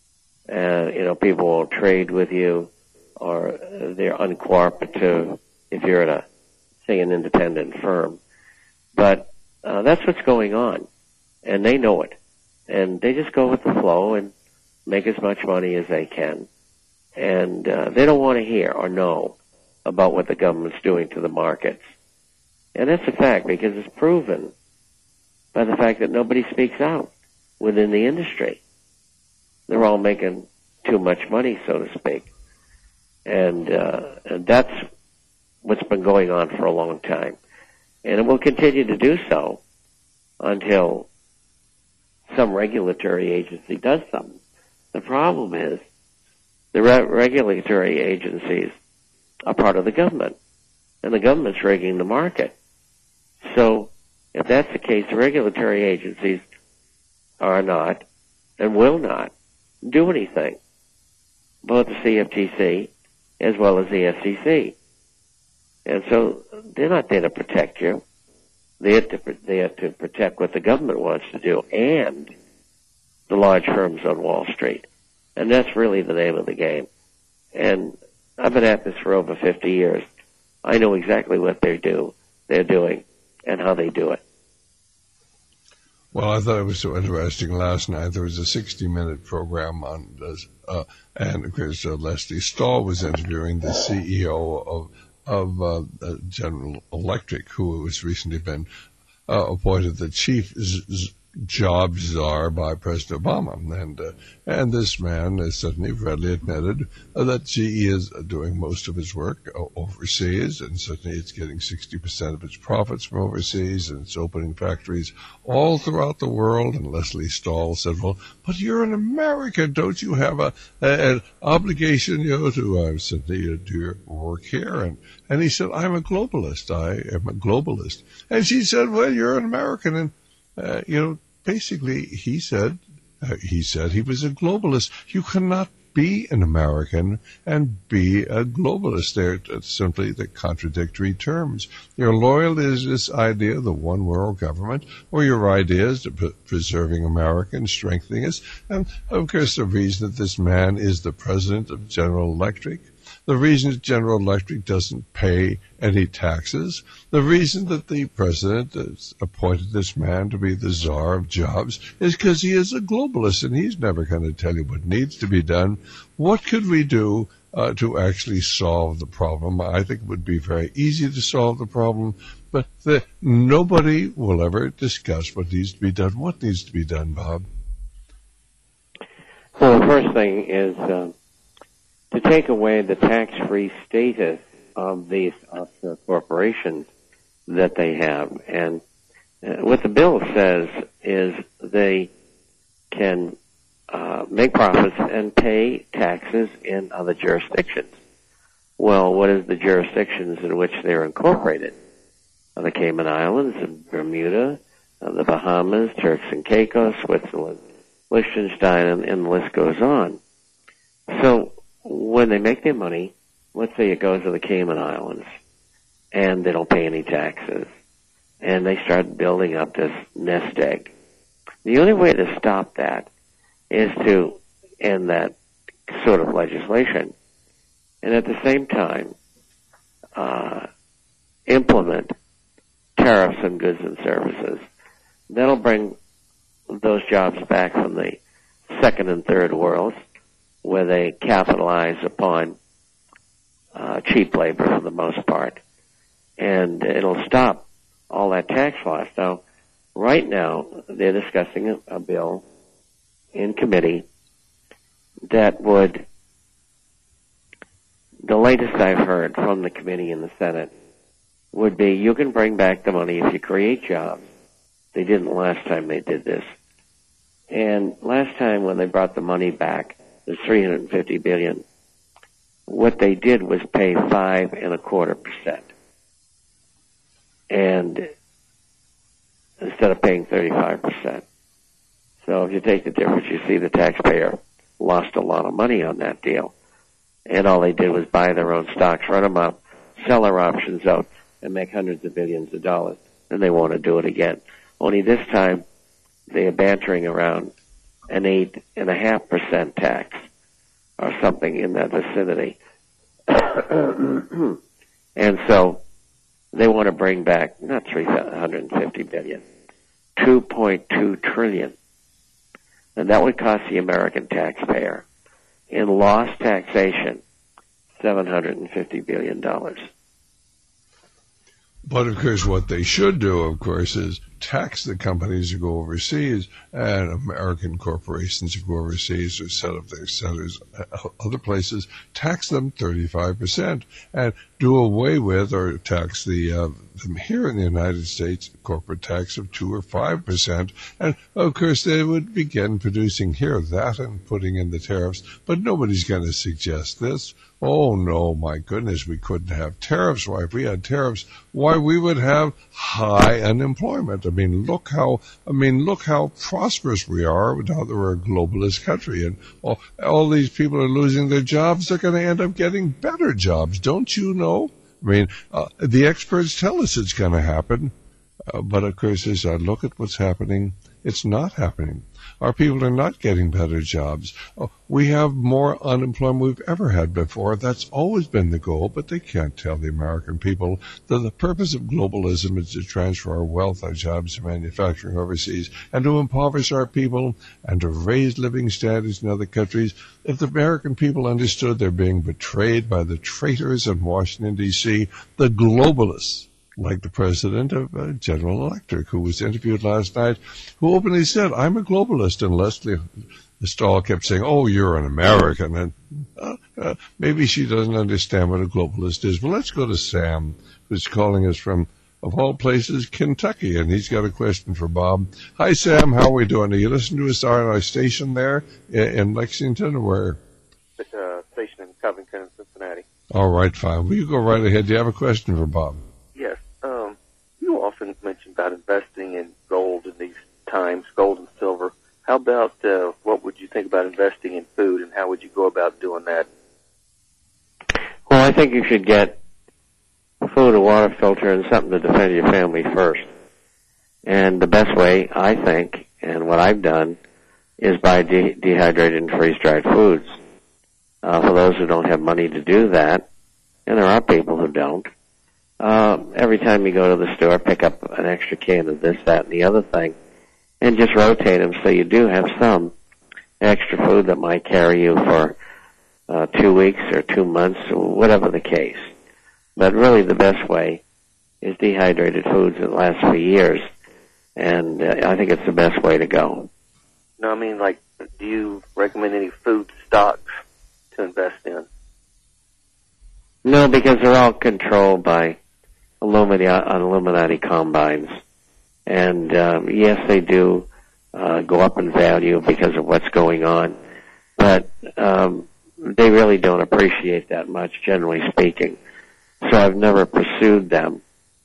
People will trade with you, or they're uncooperative if you're at an independent firm. But that's what's going on, and they know it. And they just go with the flow and make as much money as they can. And they don't want to hear or know about what the government's doing to the markets. And that's a fact, because it's proven by the fact that nobody speaks out within the industry. They're all making too much money, so to speak. And that's what's been going on for a long time. And it will continue to do so until some regulatory agency does something. The problem is the regulatory agencies are part of the government, and the government's rigging the market. So if that's the case, the regulatory agencies are not and will not do anything, both the CFTC as well as the SEC. And so they're not there to protect you. They have to protect what the government wants to do and the large firms on Wall Street. And that's really the name of the game. And I've been at this for over 50 years. I know exactly what they're doing and how they do it. Well, I thought it was so interesting. Last night there was a 60-minute program on this, and of course Leslie Stahl was interviewing the CEO of General Electric, who has recently been appointed the chief job czar by President Obama. And this man has certainly readily admitted that GE is doing most of its work overseas, and certainly it's getting 60% of its profits from overseas, and it's opening factories all throughout the world. And Leslie Stahl said, well, but you're an American. Don't you have an obligation, to certainly do your work here? And he said, I'm a globalist. I am a globalist. And she said, well, you're an American. And, basically he said he was a globalist. You cannot be an American and be a globalist. They're simply the contradictory terms. You're loyal to this idea of the one world government, or your idea is to preserving America and strengthening us. And, of course, the reason that this man is the president of General Electric, the reason that General Electric doesn't pay any taxes, the reason that the president has appointed this man to be the czar of jobs is because he is a globalist, and he's never going to tell you what needs to be done. What could we do to actually solve the problem? I think it would be very easy to solve the problem, but nobody will ever discuss what needs to be done. What needs to be done, Bob? Well, the first thing is to take away the tax-free status of these offshore corporations that they have. And what the bill says is they can make profits and pay taxes in other jurisdictions. Well, what is the jurisdictions in which they're incorporated? The Cayman Islands, Bermuda, the Bahamas, Turks and Caicos, Switzerland, Liechtenstein, and the list goes on. So when they make their money, let's say it goes to the Cayman Islands, and they don't pay any taxes, and they start building up this nest egg. The only way to stop that is to end that sort of legislation, and at the same time implement tariffs on goods and services. That'll bring those jobs back from the second and third worlds, where they capitalize upon cheap labor for the most part. And it'll stop all that tax loss. Now, right now, they're discussing a bill in committee that would, the latest I've heard from the committee in the Senate, would be you can bring back the money if you create jobs. They didn't last time they did this. And last time when they brought the money back, the $350 billion, what they did was pay 5.25%. And instead of paying 35%. So if you take the difference, you see the taxpayer lost a lot of money on that deal. And all they did was buy their own stocks, run them up, sell their options out, and make hundreds of billions of dollars. And they want to do it again. Only this time, they are bantering around an 8.5% tax or something in that vicinity. And so they want to bring back not $350 billion, $2.2 trillion. And that would cost the American taxpayer in lost taxation $750 billion. But, of course, what they should do, of course, is tax the companies who go overseas and American corporations who go overseas or set up their centers other places, tax them 35% and do away with or tax them here in the United States, corporate tax of 2 or 5%. And, of course, they would begin producing here that and putting in the tariffs. But nobody's going to suggest this. Oh, no, my goodness, we couldn't have tariffs. Why, if we had tariffs, why, we would have high unemployment. I mean, look how prosperous we are now that we're a globalist country. And all these people are losing their jobs. They're going to end up getting better jobs. Don't you know? I mean, the experts tell us it's going to happen. But, of course, as I look at what's happening, it's not happening. Our people are not getting better jobs. We have more unemployment we've ever had before. That's always been the goal, but they can't tell the American people that the purpose of globalism is to transfer our wealth, our jobs to manufacturing overseas, and to impoverish our people and to raise living standards in other countries. If the American people understood they're being betrayed by the traitors in Washington, D.C., the globalists, like the president of General Electric, who was interviewed last night, who openly said, I'm a globalist. And Leslie Stahl kept saying, oh, you're an American. And maybe she doesn't understand what a globalist is. Well, let's go to Sam, who's calling us from, of all places, Kentucky. And he's got a question for Bob. Hi, Sam. How are we doing? Are you listening to us on our station there in Lexington or where? Station in Covington, Cincinnati. All right, fine. Well, you go right ahead. Do you have a question for Bob? Yes. You often mention about investing in gold in these times, gold and silver. How about what would you think about investing in food, and how would you go about doing that? Well, I think you should get food, a water filter, and something to defend your family first. And the best way, I think, and what I've done, is buy dehydrated and freeze-dried foods. For those who don't have money to do that, and there are people who don't, every time you go to the store, pick up an extra can of this, that, and the other thing, and just rotate them so you do have some extra food that might carry you for 2 weeks or 2 months, or whatever the case. But really the best way is dehydrated foods that last for years, and I think it's the best way to go. No, I mean, like, do you recommend any food stocks to invest in? No, because they're all controlled by Illuminati combines. And yes, they do go up in value because of what's going on, but they really don't appreciate that much, generally speaking. So I've never pursued them.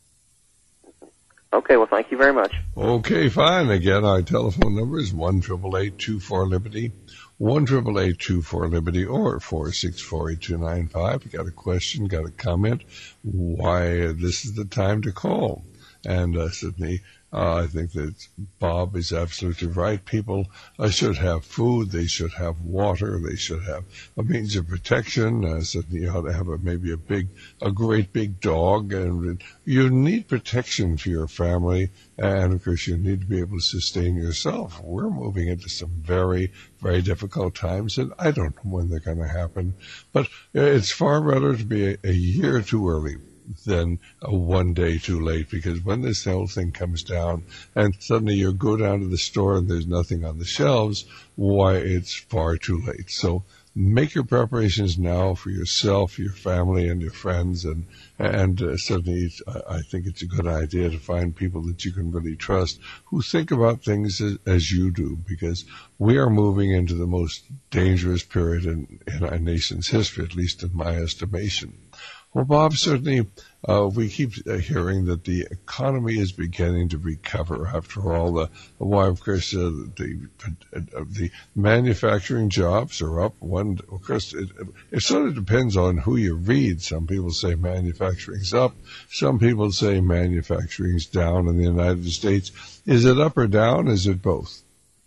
Okay, well, thank you very much. Okay, fine. Again, our telephone number is 1-888-24-LIBERTY, 1-888-24-LIBERTY, or 464-8295. You got a question, got a comment, why this is the time to call. And Sydney, I think that Bob is absolutely right. People should have food. They should have water. They should have a means of protection. Certainly you ought to have maybe a great big dog. And you need protection for your family. And, of course, you need to be able to sustain yourself. We're moving into some very, very difficult times, and I don't know when they're going to happen. But it's far better to be a year too early than one day too late, because when this whole thing comes down and suddenly you go down to the store and there's nothing on the shelves, why, it's far too late. So make your preparations now for yourself, your family, and your friends, and certainly I think it's a good idea to find people that you can really trust who think about things as you do, because we are moving into the most dangerous period in our nation's history, at least in my estimation. Well, Bob, certainly we keep hearing that the economy is beginning to recover after all. Why, of course, the manufacturing jobs are up. Of course, it sort of depends on who you read. Some people say manufacturing's up. Some people say manufacturing's down in the United States. Is it up or down? Is it both?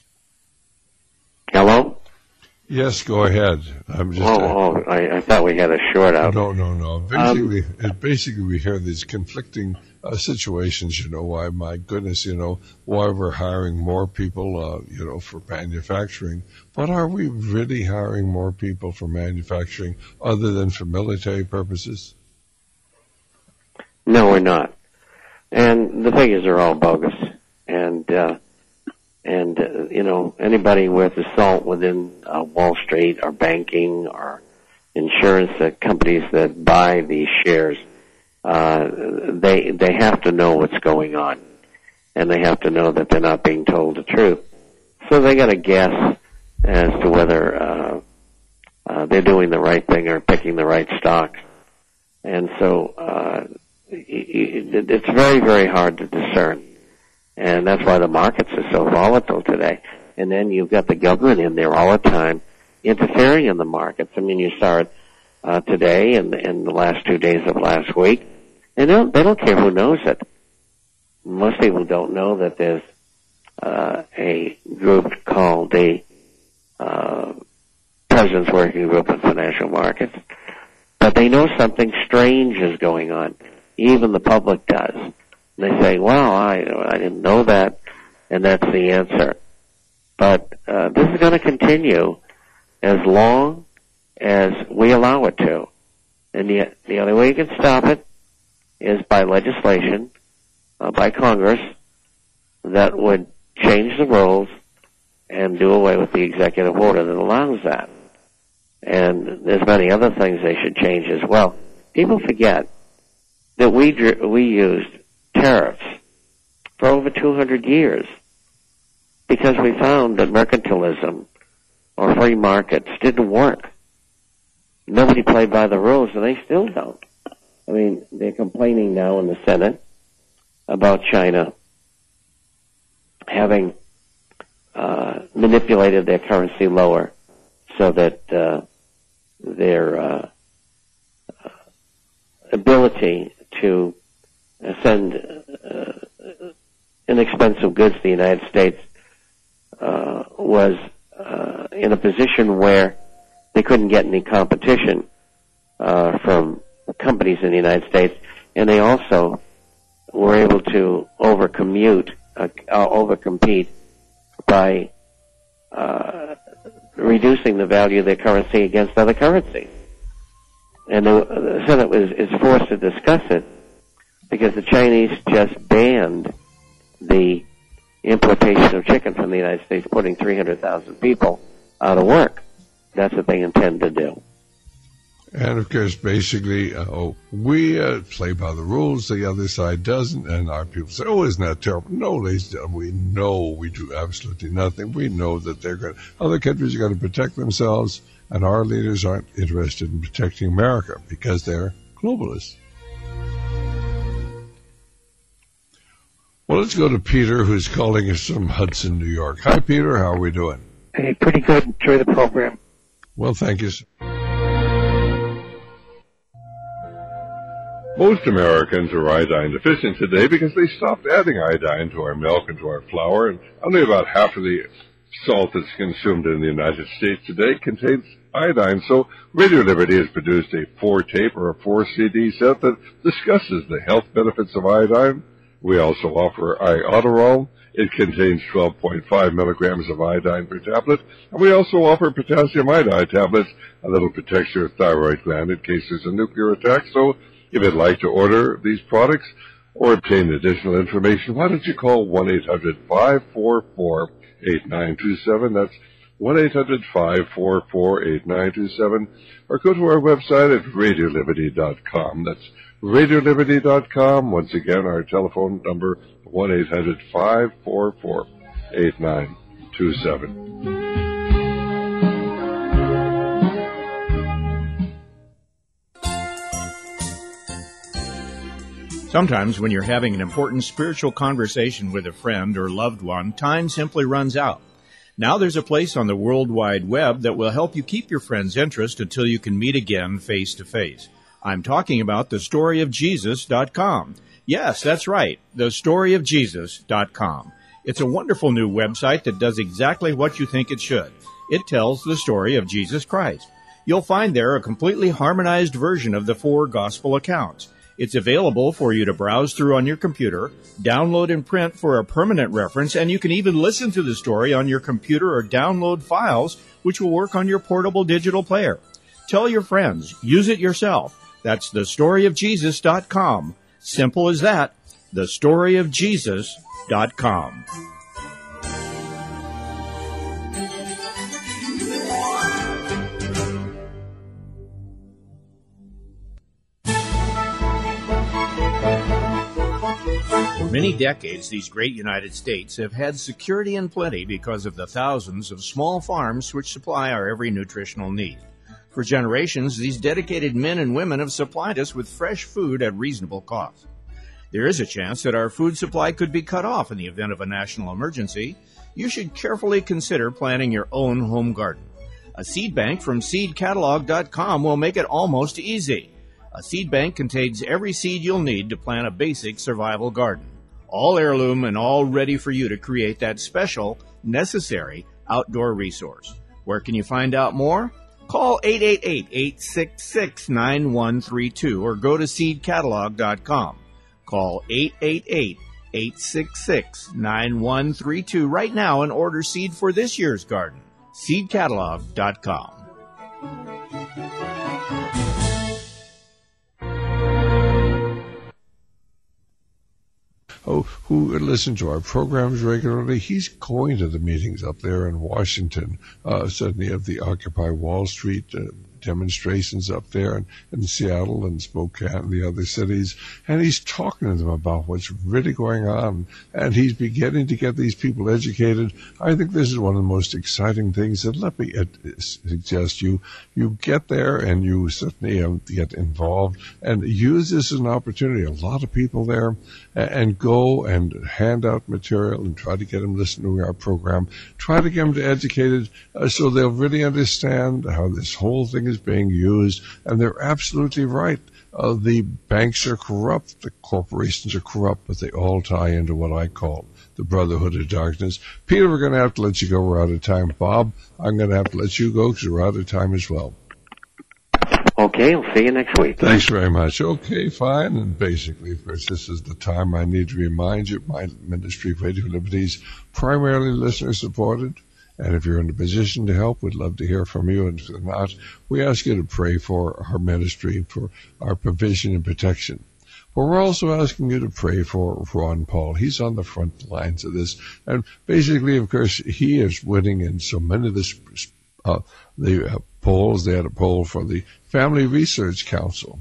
Hello? Yes, go ahead. I'm just. I thought we had a short out. No. Basically, we hear these conflicting situations. Why? My goodness, why we're hiring more people, for manufacturing. But are we really hiring more people for manufacturing other than for military purposes? No, we're not. And the figures are all bogus. And anybody worth the salt within Wall Street or banking or insurance companies that buy these shares, they have to know what's going on, and they have to know that they're not being told the truth. So they got to guess as to whether they're doing the right thing or picking the right stocks. And so it's very, very hard to discern. And that's why the markets are so volatile today. And then you've got the government in there all the time interfering in the markets. I mean, you saw it today and the last 2 days of last week. And they don't care who knows it. Most people don't know that there's a group called the President's Working Group on Financial Markets. But they know something strange is going on. Even the public does. They say, well, I didn't know that, and that's the answer. But this is going to continue as long as we allow it to. And the only way you can stop it is by legislation, by Congress, that would change the rules and do away with the executive order that allows that. And there's many other things they should change as well. People forget that we used tariffs for over 200 years because we found that mercantilism or free markets didn't work. Nobody played by the rules, and they still don't. I mean, they're complaining now in the Senate about China having manipulated their currency lower so that their ability to send inexpensive goods to the United States was in a position where they couldn't get any competition from companies in the United States, and they also were able to overcompete by reducing the value of their currency against other currencies. And the Senate is forced to discuss it because the Chinese just banned the importation of chicken from the United States, putting 300,000 people out of work. That's what they intend to do. And, of course, basically, we play by the rules, the other side doesn't, and our people say, oh, isn't that terrible? No, ladies and gentlemen, we know we do absolutely nothing. We know that other countries are going to protect themselves, and our leaders aren't interested in protecting America because they're globalists. Well, let's go to Peter, who's calling us from Hudson, New York. Hi, Peter. How are we doing? Hey, pretty good. Enjoy the program. Well, thank you, sir. Most Americans are iodine deficient today because they stopped adding iodine to our milk and to our flour, and only about half of the salt that's consumed in the United States today contains iodine. So Radio Liberty has produced a 4-tape or a 4-CD set that discusses the health benefits of iodine. We also offer Iodoral. It contains 12.5 milligrams of iodine per tablet. And we also offer potassium iodide tablets that'll protect your thyroid gland in case there's a nuclear attack. So if you'd like to order these products or obtain additional information, why don't you call 1-800-544-8927. That's 1-800-544-8927. Or go to our website at radioliberty.com. That's radioliberty.com. Once again, our telephone number, 1-800-544-8927. Sometimes when you're having an important spiritual conversation with a friend or loved one, time simply runs out. Now there's a place on the World Wide Web that will help you keep your friend's interest until you can meet again face to face. I'm talking about thestoryofjesus.com. Yes, that's right, thestoryofjesus.com. It's a wonderful new website that does exactly what you think it should. It tells the story of Jesus Christ. You'll find there a completely harmonized version of the 4 gospel accounts. It's available for you to browse through on your computer, download and print for a permanent reference, and you can even listen to the story on your computer or download files, which will work on your portable digital player. Tell your friends. Use it yourself. That's thestoryofjesus.com. Simple as that. thestoryofjesus.com. For many decades, these great United States have had security and plenty because of the thousands of small farms which supply our every nutritional need. For generations, these dedicated men and women have supplied us with fresh food at reasonable cost. There is a chance that our food supply could be cut off in the event of a national emergency. You should carefully consider planting your own home garden. A seed bank from seedcatalog.com will make it almost easy. A seed bank contains every seed you'll need to plant a basic survival garden. All heirloom and all ready for you to create that special, necessary outdoor resource. Where can you find out more? Call 888-866-9132 or go to seedcatalog.com. Call 888-866-9132 right now and order seed for this year's garden. seedcatalog.com. Who listen to our programs regularly, he's going to the meetings up there in Washington, certainly of the Occupy Wall Street demonstrations up there in Seattle and Spokane and the other cities, and he's talking to them about what's really going on, and he's beginning to get these people educated. I think this is one of the most exciting things, and let me suggest you get there and you certainly get involved and use this as an opportunity. A lot of people there, and go and hand out material and try to get them listening to our program. Try to get them educated so they'll really understand how this whole thing is being used. And they're absolutely right. The banks are corrupt, the corporations are corrupt, but they all tie into what I call the Brotherhood of Darkness. Peter, we're going to have to let you go. We're out of time. Bob, I'm going to have to let you go because we're out of time as well. Okay, I'll see you next week. Thanks very much. Okay, fine. And basically, of course, this is the time I need to remind you, my ministry of Radio Liberty is primarily listener-supported. And if you're in a position to help, we'd love to hear from you. And if you're not, we ask you to pray for our ministry, for our provision and protection. But we're also asking you to pray for Ron Paul. He's on the front lines of this. And basically, of course, he is winning in so many of the polls. They had a poll for the Family Research Council.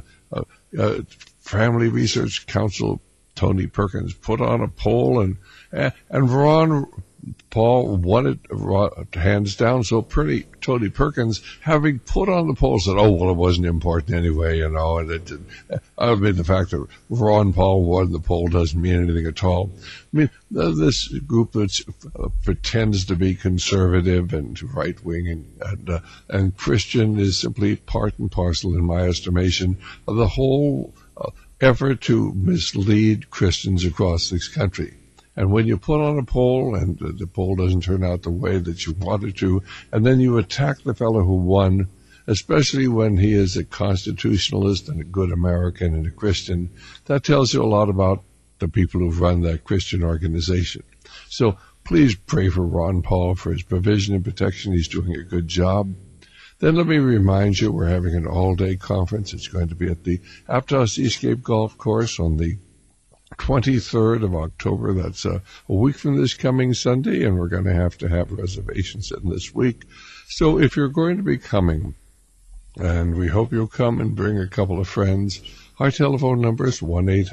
Family Research Council, Tony Perkins, put on a poll, and Ron Paul won it hands down. So pretty Tony Perkins, having put on the poll, said, "Oh well, it wasn't important anyway, you know." And it didn't. I mean, the fact that Ron Paul won the poll doesn't mean anything at all. I mean, this group that pretends to be conservative and right wing and Christian is simply part and parcel, in my estimation, of the whole effort to mislead Christians across this country. And when you put on a poll and the poll doesn't turn out the way that you wanted to, and then you attack the fellow who won, especially when he is a constitutionalist and a good American and a Christian, that tells you a lot about the people who've run that Christian organization. So please pray for Ron Paul for his provision and protection. He's doing a good job. Then let me remind you, we're having an all-day conference. It's going to be at the Aptos Eastgate Golf Course on the 23rd of October. That's a week from this coming Sunday, and we're going to have reservations in this week. So if you're going to be coming, and we hope you'll come and bring a couple of friends, our telephone number is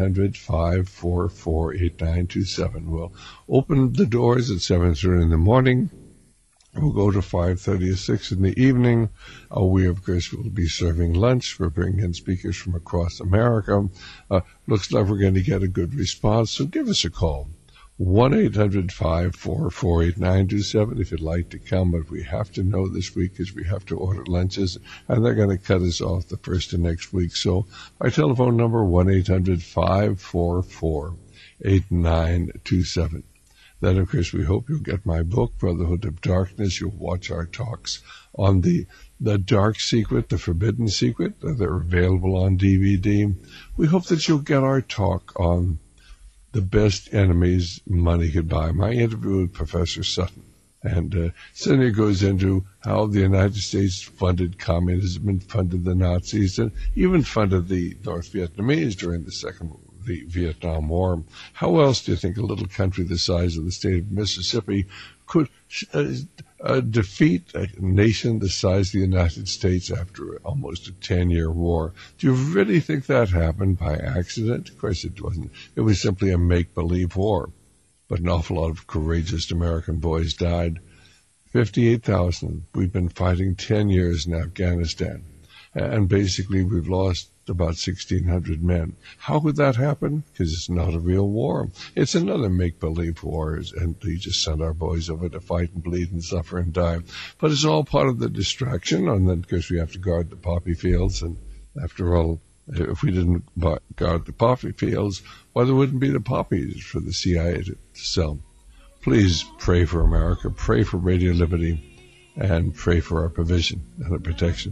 1-800-544-8927. We'll open the doors at 7:30 in the morning. We'll go to 5:30 or 6 in the evening. We, of course, will be serving lunch. We're bringing in speakers from across America. Looks like we're going to get a good response, so give us a call. 1-800-544-8927 if you'd like to come, but we have to know this week because we have to order lunches, and they're going to cut us off the first of next week. So our telephone number, 1-800-544-8927. Then, of course, we hope you'll get my book, Brotherhood of Darkness. You'll watch our talks on the Dark Secret, the Forbidden Secret. They're available on DVD. We hope that you'll get our talk on the best enemies money could buy. My interview with Professor Sutton. And Sutton goes into how the United States funded communism and funded the Nazis and even funded the North Vietnamese during the Vietnam War. How else do you think a little country the size of the state of Mississippi could defeat a nation the size of the United States after almost a 10-year war? Do you really think that happened by accident? Of course it wasn't. It was simply a make-believe war. But an awful lot of courageous American boys died. 58,000. We've been fighting 10 years in Afghanistan. And basically we've lost about 1,600 men. How could that happen? Because it's not a real war. It's another make-believe war, and we just send our boys over to fight and bleed and suffer and die. But it's all part of the distraction, and then because we have to guard the poppy fields, and after all, if we didn't guard the poppy fields, well, there wouldn't be the poppies for the CIA to sell. Please pray for America, pray for Radio Liberty, and pray for our provision and our protection.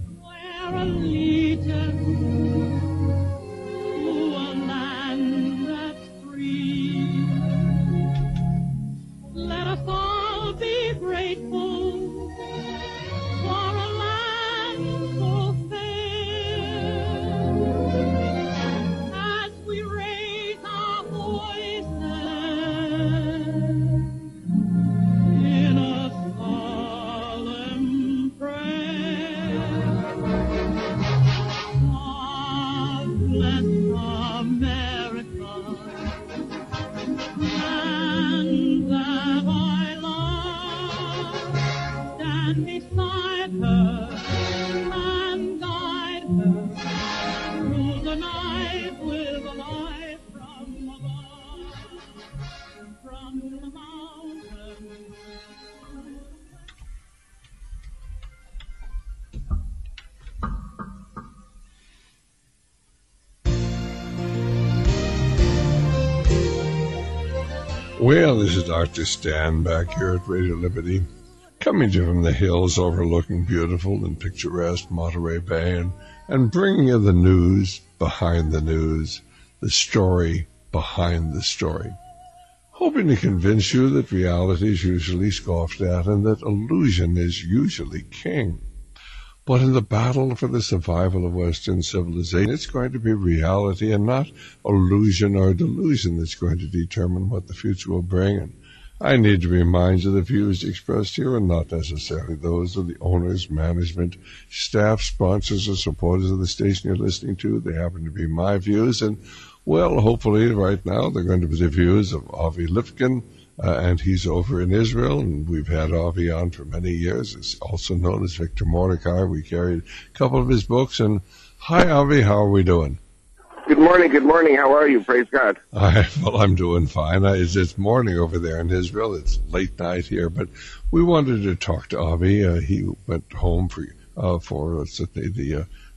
Let us all be grateful for a land so fair. As we raise our voices in a solemn prayer. God bless America, land that I love. Stand beside her and guide her through the night with a light from above, from the mountains. Well, this is Dr. Stan back here at Radio Liberty, coming to you from the hills overlooking beautiful and picturesque Monterey Bay, and bringing you the news behind the news, the story behind the story. Hoping to convince you that reality is usually scoffed at and that illusion is usually king. But in the battle for the survival of Western civilization, it's going to be reality and not illusion or delusion that's going to determine what the future will bring. And I need to remind you the views expressed here are not necessarily those of the owners, management, staff, sponsors, or supporters of the station you're listening to. They happen to be my views. And, well, hopefully right now they're going to be the views of Avi Lifkin, and he's over in Israel, and we've had Avi on for many years. It's also known as Victor Mordecai. We carried a couple of his books. And hi, Avi, how are we doing? Good morning. How are you? Praise God. Well, I'm doing fine. It's morning over there in Israel. It's late night here, but we wanted to talk to Avi. He went home for the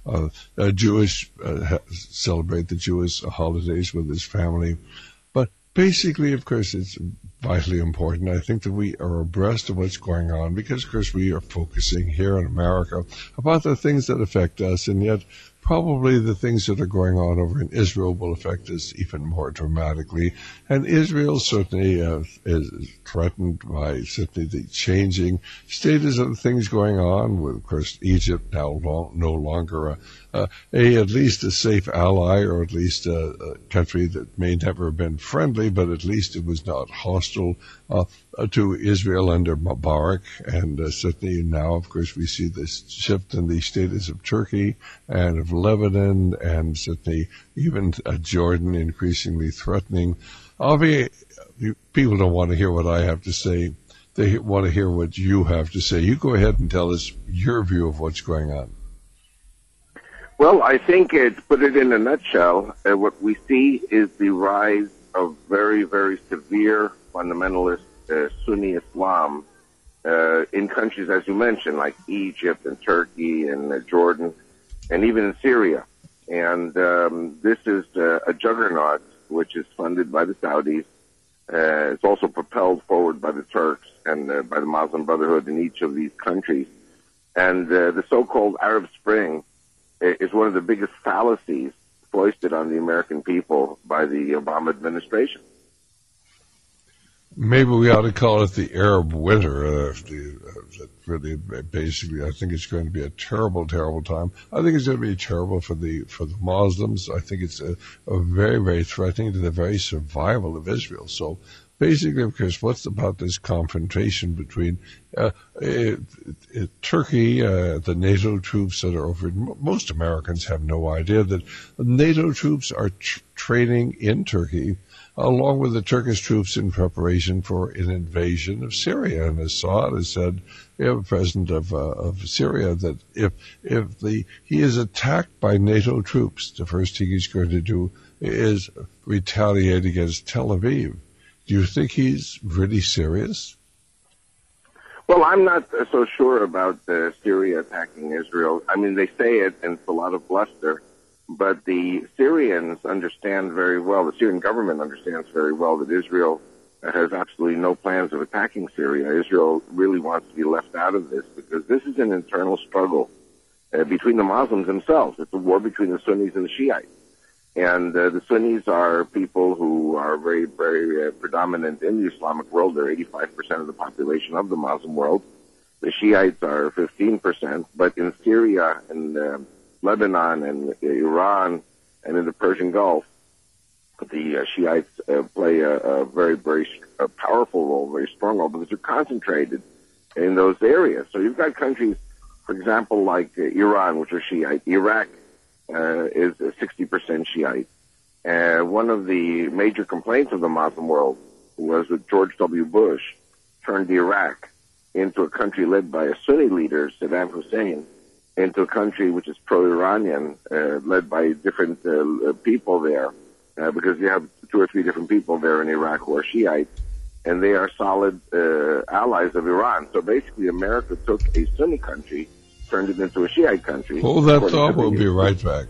Jewish, celebrate the Jewish holidays with his family. But basically, of course, it's vitally important. I think that we are abreast of what's going on because, of course, we are focusing here in America about the things that affect us, and yet probably the things that are going on over in Israel will affect us even more dramatically. And Israel certainly is threatened by certainly the changing status of things going on with, of course, Egypt now no longer at least a safe ally, or at least a country that may never have been friendly, but at least it was not hostile to Israel under Mubarak. And certainly now, of course, we see this shift in the status of Turkey and of Lebanon, and certainly even Jordan increasingly threatening. Avi, people don't want to hear what I have to say. They want to hear what you have to say. You go ahead and tell us your view of what's going on. Well, I think to put it in a nutshell, what we see is the rise of very, very severe fundamentalist Sunni Islam in countries, as you mentioned, like Egypt and Turkey and Jordan, and even in Syria. And this is a juggernaut which is funded by the Saudis. It's also propelled forward by the Turks and by the Muslim Brotherhood in each of these countries. And the so-called Arab Spring is one of the biggest fallacies foisted on the American people by the Obama administration. Maybe we ought to call it the Arab Winter. Really, basically, I think it's going to be a terrible, terrible time. I think it's going to be terrible for the Muslims. I think it's a very, very threatening to the very survival of Israel. So basically, of course, what's about this confrontation between Turkey, the NATO troops that are over? Most Americans have no idea that NATO troops are training in Turkey, along with the Turkish troops in preparation for an invasion of Syria. And Assad has said, president of Syria, that if he is attacked by NATO troops, the first thing he's going to do is retaliate against Tel Aviv. Do you think he's really serious? Well, I'm not so sure about Syria attacking Israel. I mean, they say it, and it's a lot of bluster. But the Syrians understand very well, the Syrian government understands very well that Israel has absolutely no plans of attacking Syria. Israel really wants to be left out of this because this is an internal struggle between the Muslims themselves. It's a war between the Sunnis and the Shiites. And the Sunnis are people who are very, very predominant in the Islamic world. They're 85% of the population of the Muslim world. The Shiites are 15%. But in Syria and Lebanon and Iran and in the Persian Gulf, the Shiites play a very, very powerful role, very strong role, because they're concentrated in those areas. So you've got countries, for example, like Iran, which are Shiite. Iraq is 60% Shiite. One of the major complaints of the Muslim world was that George W. Bush turned Iraq into a country led by a Sunni leader, Saddam Hussein, into a country which is pro-Iranian, led by different people there, because you have 2 or 3 different people there in Iraq who are Shiites, and they are solid allies of Iran. So basically, America took a Sunni country, turned it into a Shiite country. Hold that thought. We'll be right back.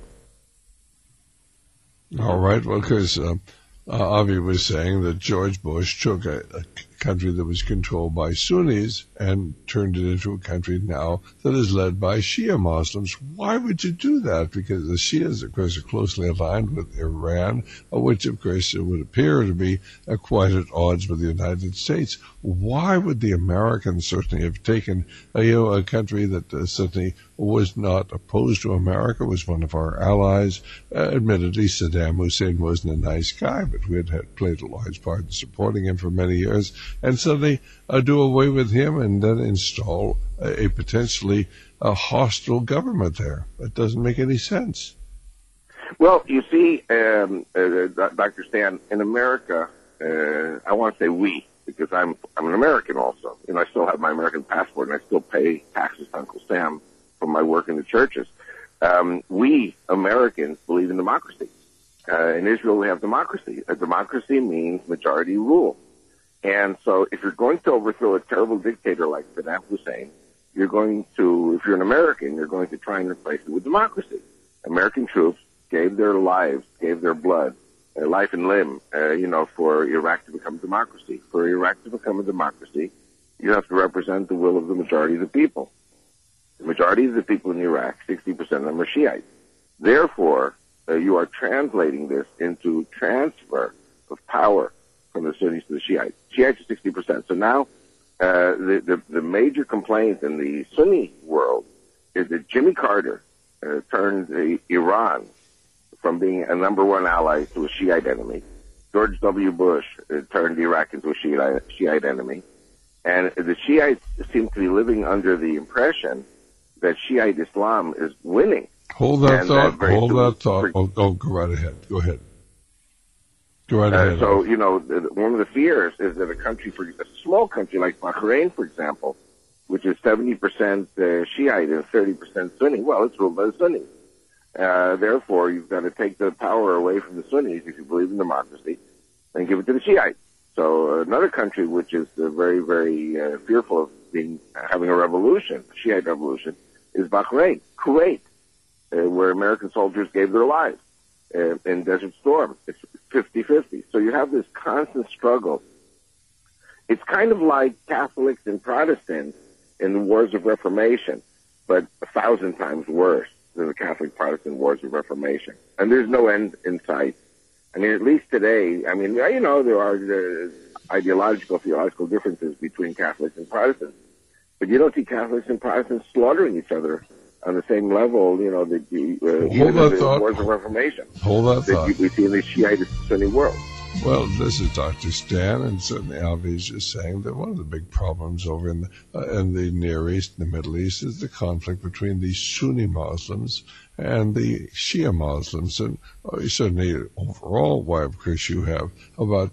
All right. Well, because Avi was saying that George Bush took a country that was controlled by Sunnis and turned it into a country now that is led by Shia Muslims. Why would you do that? Because the Shias, of course, are closely aligned with Iran, which, of course, it would appear to be quite at odds with the United States. Why would the Americans certainly have taken a country that certainly was not opposed to America, was one of our allies? Admittedly, Saddam Hussein wasn't a nice guy, but we had played a large part in supporting him for many years. And suddenly do away with him and then install a potentially hostile government there. That doesn't make any sense. Well, you see, Dr. Stan, in America, I want to say we, because I'm an American also. I still have my American passport, and I still pay taxes to Uncle Sam from my work in the churches. We Americans believe in democracy. In Israel, we have democracy. A democracy means majority rule. And so if you're going to overthrow a terrible dictator like Saddam Hussein, if you're an American, you're going to try and replace it with democracy. American troops gave their lives, gave their blood, life and limb, for Iraq to become a democracy. For Iraq to become a democracy, you have to represent the will of the majority of the people. The majority of the people in Iraq, 60% of them are Shiites. Therefore, you are translating this into transfer of power from the Sunnis to the Shiites. Shiites are 60%. So now, the major complaint in the Sunni world is that Jimmy Carter turned Iran from being a number one ally to a Shiite enemy. George W. Bush turned Iraq into a Shiite enemy. And the Shiites seem to be living under the impression that Shiite Islam is winning. Hold that thought. Oh, go right ahead. Go ahead. One of the fears is that a small country like Bahrain, for example, which is 70% Shiite and 30% Sunni, well, it's ruled by the Sunnis. Therefore, you've got to take the power away from the Sunnis if you believe in democracy and give it to the Shiites. So another country which is very, very fearful of having a revolution, a Shiite revolution, is Bahrain, Kuwait, where American soldiers gave their lives in Desert Storm. It's 50-50. So you have this constant struggle. It's kind of like Catholics and Protestants in the Wars of Reformation, but 1,000 times worse than the Catholic-Protestant Wars of Reformation. And there's no end in sight. I mean, at least today, I mean, there are ideological, theological differences between Catholics and Protestants, but you don't see Catholics and Protestants slaughtering each other on the same level, the Wars of Reformation. Hold that thought. We see in the Shiite Sunni world. Well, this is Dr. Stan, and certainly Avi is just saying that one of the big problems over in the Near East and the Middle East is the conflict between the Sunni Muslims and the Shia Muslims. And certainly overall, why, of course, you have about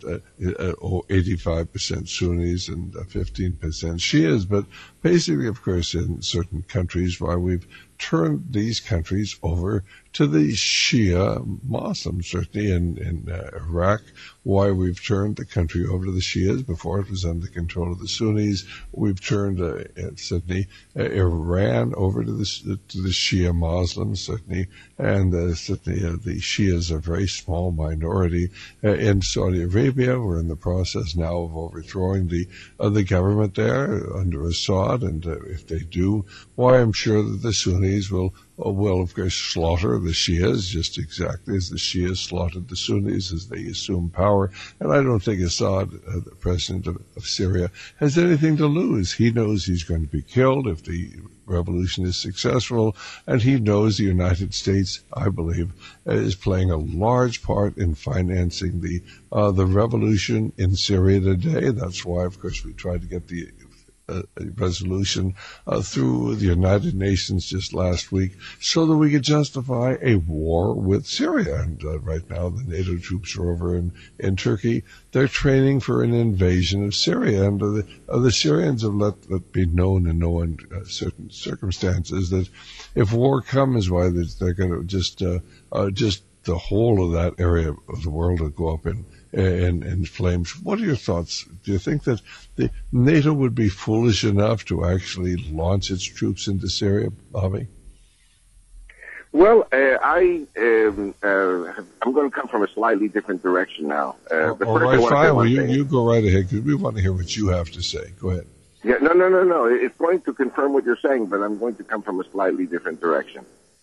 85% Sunnis and 15% Shias. But basically, of course, in certain countries, why we've turned these countries over to the Shia Muslims, certainly in Iraq, why we've turned the country over to the Shias. Before it was under control of the Sunnis. We've turned certainly Iran over to the Shia Muslims, certainly, and certainly the Shias are a very small minority. In Saudi Arabia, we're in the process now of overthrowing the government there under Assad, and if they do, why, I'm sure that the Sunnis will, of course, slaughter the Shias just exactly as the Shias slaughtered the Sunnis as they assumed power. And I don't think Assad, the president of Syria, has anything to lose. He knows he's going to be killed if the revolution is successful, and he knows the United States, I believe, is playing a large part in financing the revolution in Syria today. That's why, of course, we tried to get the a resolution through the United Nations just last week so that we could justify a war with Syria. And right now the NATO troops are over in Turkey. They're training for an invasion of Syria. And the Syrians have let be known in certain circumstances that if war comes, why they're going to just the whole of that area of the world will go up in flames. What are your thoughts? Do you think that the NATO would be foolish enough to actually launch its troops into Syria, Bobby? Well, I'm going to come from a slightly different direction now. All right, fine. Well, you go right ahead, because we want to hear what you have to say. Go ahead. Yeah, no. It's going to confirm what you're saying, but I'm going to come from a slightly different direction.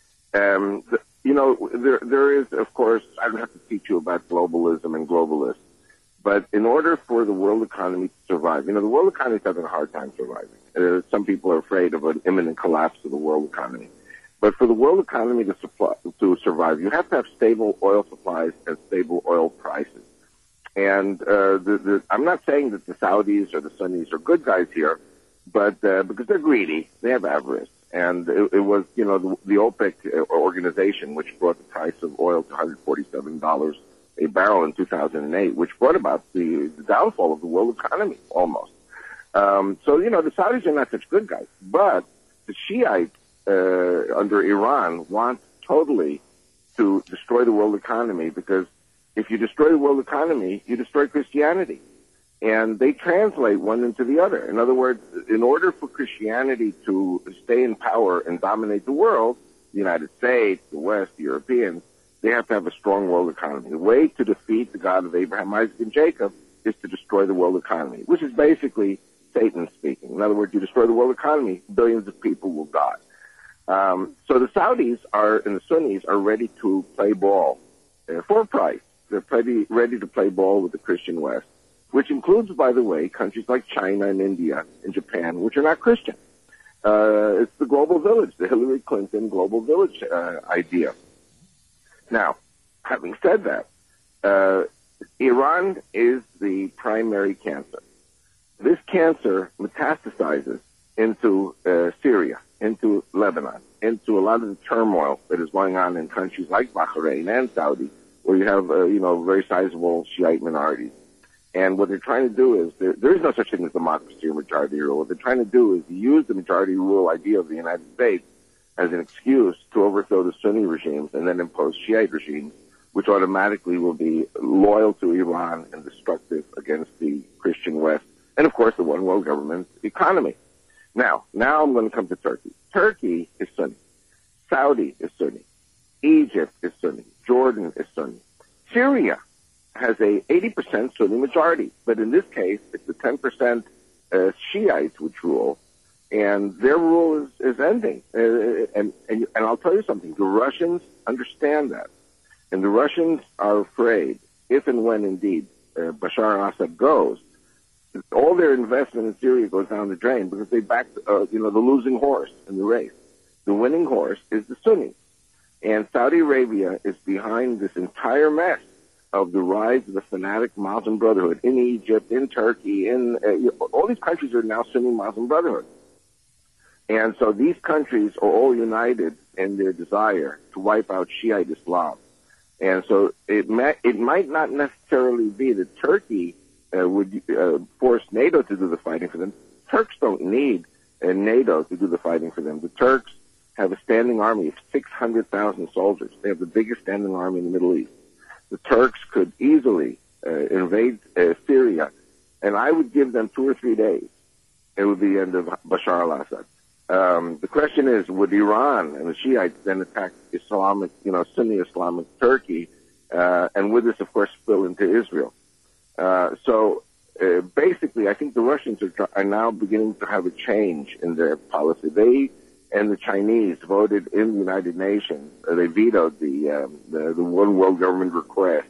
There is, of course, I don't have to teach you about globalism and globalists, but in order for the world economy to survive, the world economy is having a hard time surviving. Some people are afraid of an imminent collapse of the world economy. But for the world economy to survive, you have to have stable oil supplies and stable oil prices. And I'm not saying that the Saudis or the Sunnis are good guys here, but because they're greedy, they have avarice. And it was, the OPEC organization, which brought the price of oil to $147 a barrel in 2008, which brought about the downfall of the world economy, almost. The Saudis are not such good guys. But the Shiites under Iran want totally to destroy the world economy, because if you destroy the world economy, you destroy Christianity. And they translate one into the other. In other words, in order for Christianity to stay in power and dominate the world, the United States, the West, the Europeans, they have to have a strong world economy. The way to defeat the God of Abraham, Isaac, and Jacob is to destroy the world economy, which is basically Satan speaking. In other words, you destroy the world economy, billions of people will die. So the Saudis and the Sunnis are ready to play ball for a price. They're ready to play ball with the Christian West, which includes, by the way, countries like China and India and Japan, which are not Christian. It's the global village, the Hillary Clinton global village idea. Now, having said that, Iran is the primary cancer. This cancer metastasizes into Syria, into Lebanon, into a lot of the turmoil that is going on in countries like Bahrain and Saudi, where you have, very sizable Shiite minorities. And what they're trying to do is, there is no such thing as democracy or majority rule. What they're trying to do is use the majority rule idea of the United States as an excuse to overthrow the Sunni regimes and then impose Shiite regimes, which automatically will be loyal to Iran and destructive against the Christian West and, of course, the one world government economy. Now I'm going to come to Turkey. Turkey is Sunni. Saudi is Sunni. Egypt is Sunni. Jordan is Sunni. Syria has a 80% Sunni majority, but in this case, it's the 10% Shiites which rule, and their rule is ending. And I'll tell you something, the Russians understand that, and the Russians are afraid, if and when indeed Bashar al-Assad goes, all their investment in Syria goes down the drain because they backed, the losing horse in the race. The winning horse is the Sunnis, and Saudi Arabia is behind this entire mess of the rise of the fanatic Muslim Brotherhood in Egypt, in Turkey, all these countries are now Sunni Muslim Brotherhood. And so these countries are all united in their desire to wipe out Shiite Islam. And so it might not necessarily be that Turkey would force NATO to do the fighting for them. Turks don't need NATO to do the fighting for them. The Turks have a standing army of 600,000 soldiers. They have the biggest standing army in the Middle East. The Turks could easily invade Syria, and I would give them 2 or 3 days. It would be the end of Bashar al-Assad. The question is, would Iran and the Shiites then attack Islamic, Sunni Islamic Turkey, and would this, of course, spill into Israel? So basically, I think the Russians are now beginning to have a change in their policy. They and the Chinese voted in the United Nations. They vetoed the one world government request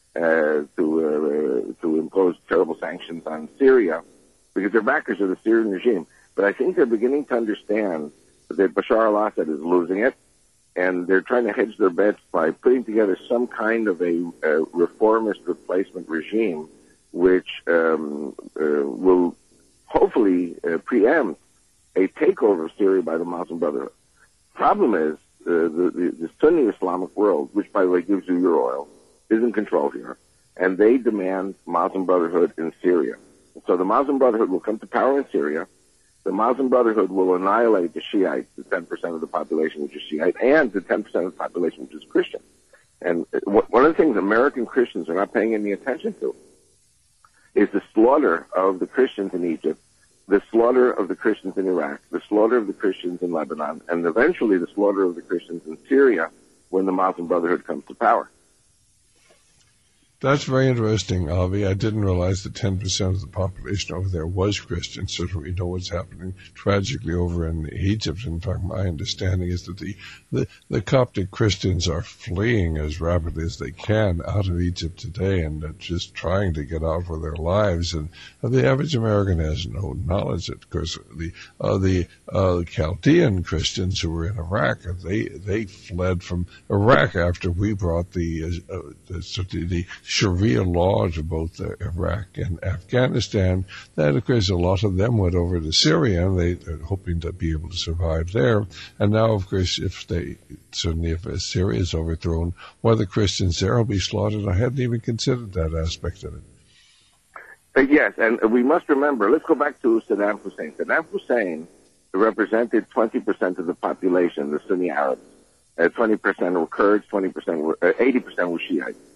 to impose terrible sanctions on Syria because they're backers of the Syrian regime. But I think they're beginning to understand that Bashar al-Assad is losing it, and they're trying to hedge their bets by putting together some kind of a reformist replacement regime, which will hopefully preempt a takeover of Syria by the Muslim Brotherhood. Problem is, the Sunni Islamic world, which, by the way, gives you your oil, is in control here, and they demand Muslim Brotherhood in Syria. So the Muslim Brotherhood will come to power in Syria. The Muslim Brotherhood will annihilate the Shiites, the 10% of the population which is Shiite, and the 10% of the population which is Christian. And one of the things American Christians are not paying any attention to is the slaughter of the Christians in Egypt, the slaughter of the Christians in Iraq, the slaughter of the Christians in Lebanon, and eventually the slaughter of the Christians in Syria when the Muslim Brotherhood comes to power. That's very interesting, Avi. I didn't realize that 10% of the population over there was Christian, so we know what's happening tragically over in Egypt. In fact, my understanding is that the Coptic Christians are fleeing as rapidly as they can out of Egypt today and just trying to get out for their lives. And the average American has no knowledge. Of course, the Chaldean Christians who were in Iraq, they fled from Iraq after we brought the Sharia law to both Iraq and Afghanistan. Then, of course, a lot of them went over to Syria, and they are hoping to be able to survive there. And now, of course, if Syria is overthrown, one of the Christians there will be slaughtered. I hadn't even considered that aspect of it. Yes, and we must remember, let's go back to Saddam Hussein. Saddam Hussein represented 20% of the population, the Sunni Arabs. 20% were Kurds, 80% were Shiites.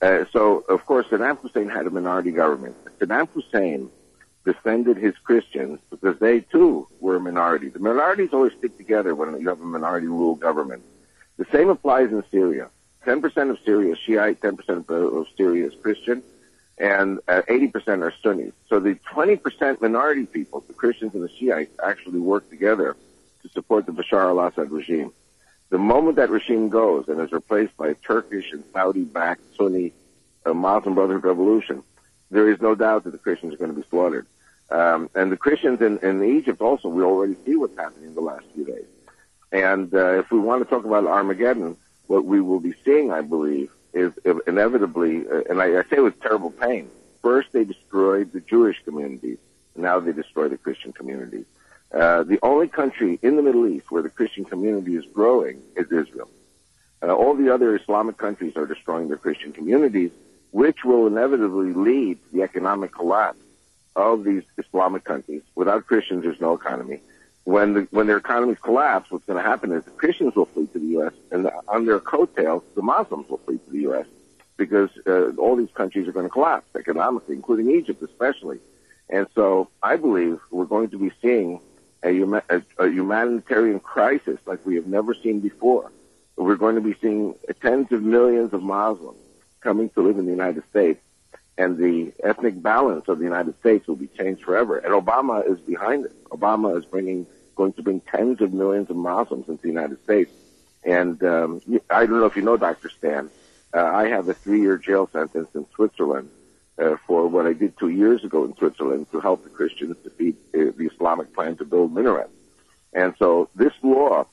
So, of course, Saddam Hussein had a minority government. Saddam Hussein defended his Christians because they, too, were a minority. The minorities always stick together when you have a minority-ruled government. The same applies in Syria. 10% of Syria is Shiite, 10% of Syria is Christian, and 80% are Sunnis. So the 20% minority people, the Christians and the Shiites, actually work together to support the Bashar al-Assad regime. The moment that regime goes and is replaced by a Turkish and Saudi-backed Sunni Muslim Brotherhood revolution, there is no doubt that the Christians are going to be slaughtered. And the Christians in Egypt also, we already see what's happening in the last few days. And if we want to talk about Armageddon, what we will be seeing, I believe, is inevitably, and I say with terrible pain, first they destroyed the Jewish communities, now they destroy the Christian communities. The only country in the Middle East where the Christian community is growing is Israel. All the other Islamic countries are destroying their Christian communities, which will inevitably lead to the economic collapse of these Islamic countries. Without Christians, there's no economy. When their economies collapse, what's going to happen is the Christians will flee to the U.S., and on their coattails, the Muslims will flee to the U.S., because all these countries are going to collapse economically, including Egypt especially. And so I believe we're going to be seeing a humanitarian crisis like we have never seen before. We're going to be seeing tens of millions of Muslims coming to live in the United States, and the ethnic balance of the United States will be changed forever. And Obama is behind it. Obama is going to bring tens of millions of Muslims into the United States. And I don't know if you know, Dr. Stan, I have a 3-year jail sentence in Switzerland for what I did 2 years ago in Switzerland to help the Christians defeat the Islamic plan to build minarets. And so this law,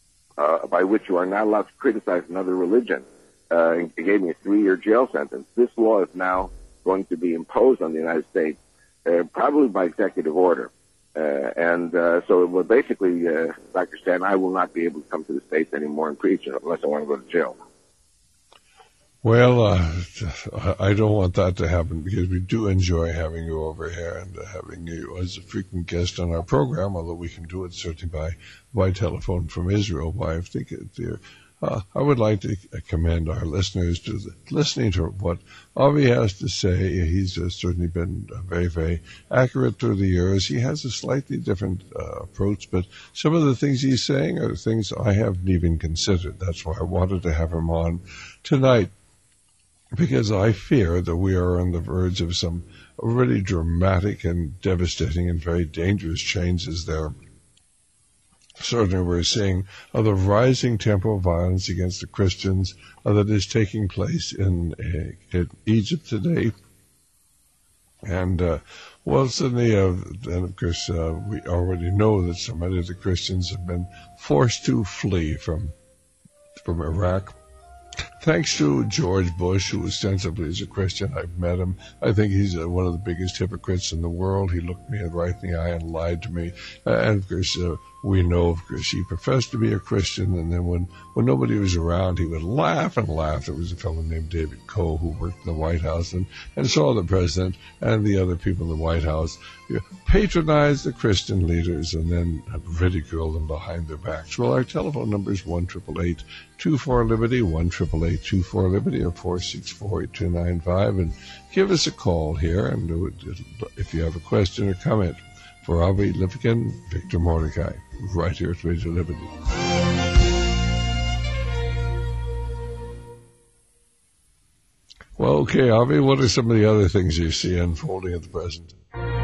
by which you are not allowed to criticize another religion, it gave me a 3-year jail sentence. This law is now going to be imposed on the United States, probably by executive order. So well, basically, Dr. Stan, I will not be able to come to the States anymore and preach unless I want to go to jail. Well, I don't want that to happen, because we do enjoy having you over here and having you as a frequent guest on our program, although we can do it certainly by telephone from Israel. I think I would like to commend our listeners to listening to what Avi has to say. He's certainly been very, very accurate through the years. He has a slightly different approach, but some of the things he's saying are things I haven't even considered. That's why I wanted to have him on tonight, because I fear that we are on the verge of some really dramatic and devastating and very dangerous changes there. Certainly we're seeing the rising tempo of violence against the Christians that is taking place in Egypt today. And, certainly, and of course, we already know that so many of the Christians have been forced to flee from Iraq. Thanks to George Bush, who ostensibly is a Christian. I've met him. I think he's one of the biggest hypocrites in the world. He looked me right in the eye and lied to me. And of course, we know, of course, he professed to be a Christian, and then when nobody was around, he would laugh and laugh. There was a fellow named David Coe who worked in the White House and saw the president and the other people in the White House patronize the Christian leaders and then ridicule them behind their backs. Well, our telephone number is 1-888-24-LIBERTY, 1-888-24-LIBERTY, or 464-8295, and give us a call here, and if you have a question or comment for Avi Lifkin, Victor Mordecai, right here at Radio Liberty. Well, okay, Avi, what are some of the other things you see unfolding at the present?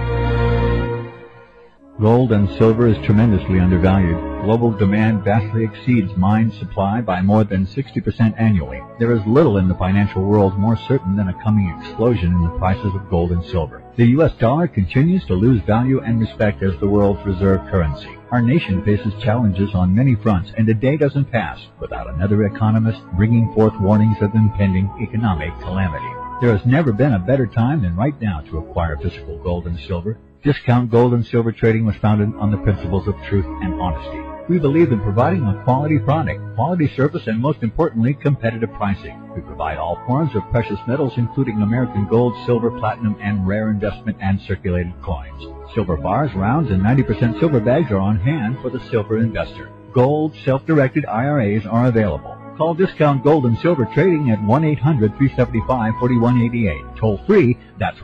Gold and silver is tremendously undervalued. Global demand vastly exceeds mine supply by more than 60% annually. There is little in the financial world more certain than a coming explosion in the prices of gold and silver. The U.S. dollar continues to lose value and respect as the world's reserve currency. Our nation faces challenges on many fronts, and a day doesn't pass without another economist bringing forth warnings of impending economic calamity. There has never been a better time than right now to acquire physical gold and silver. Discount Gold and Silver Trading was founded on the principles of truth and honesty. We believe in providing a quality product, quality service, and most importantly, competitive pricing. We provide all forms of precious metals, including American gold, silver, platinum, and rare investment and circulated coins. Silver bars, rounds, and 90% silver bags are on hand for the silver investor. Gold self-directed IRAs are available. Call Discount Gold and Silver Trading at 1-800-375-4188. Toll free, that's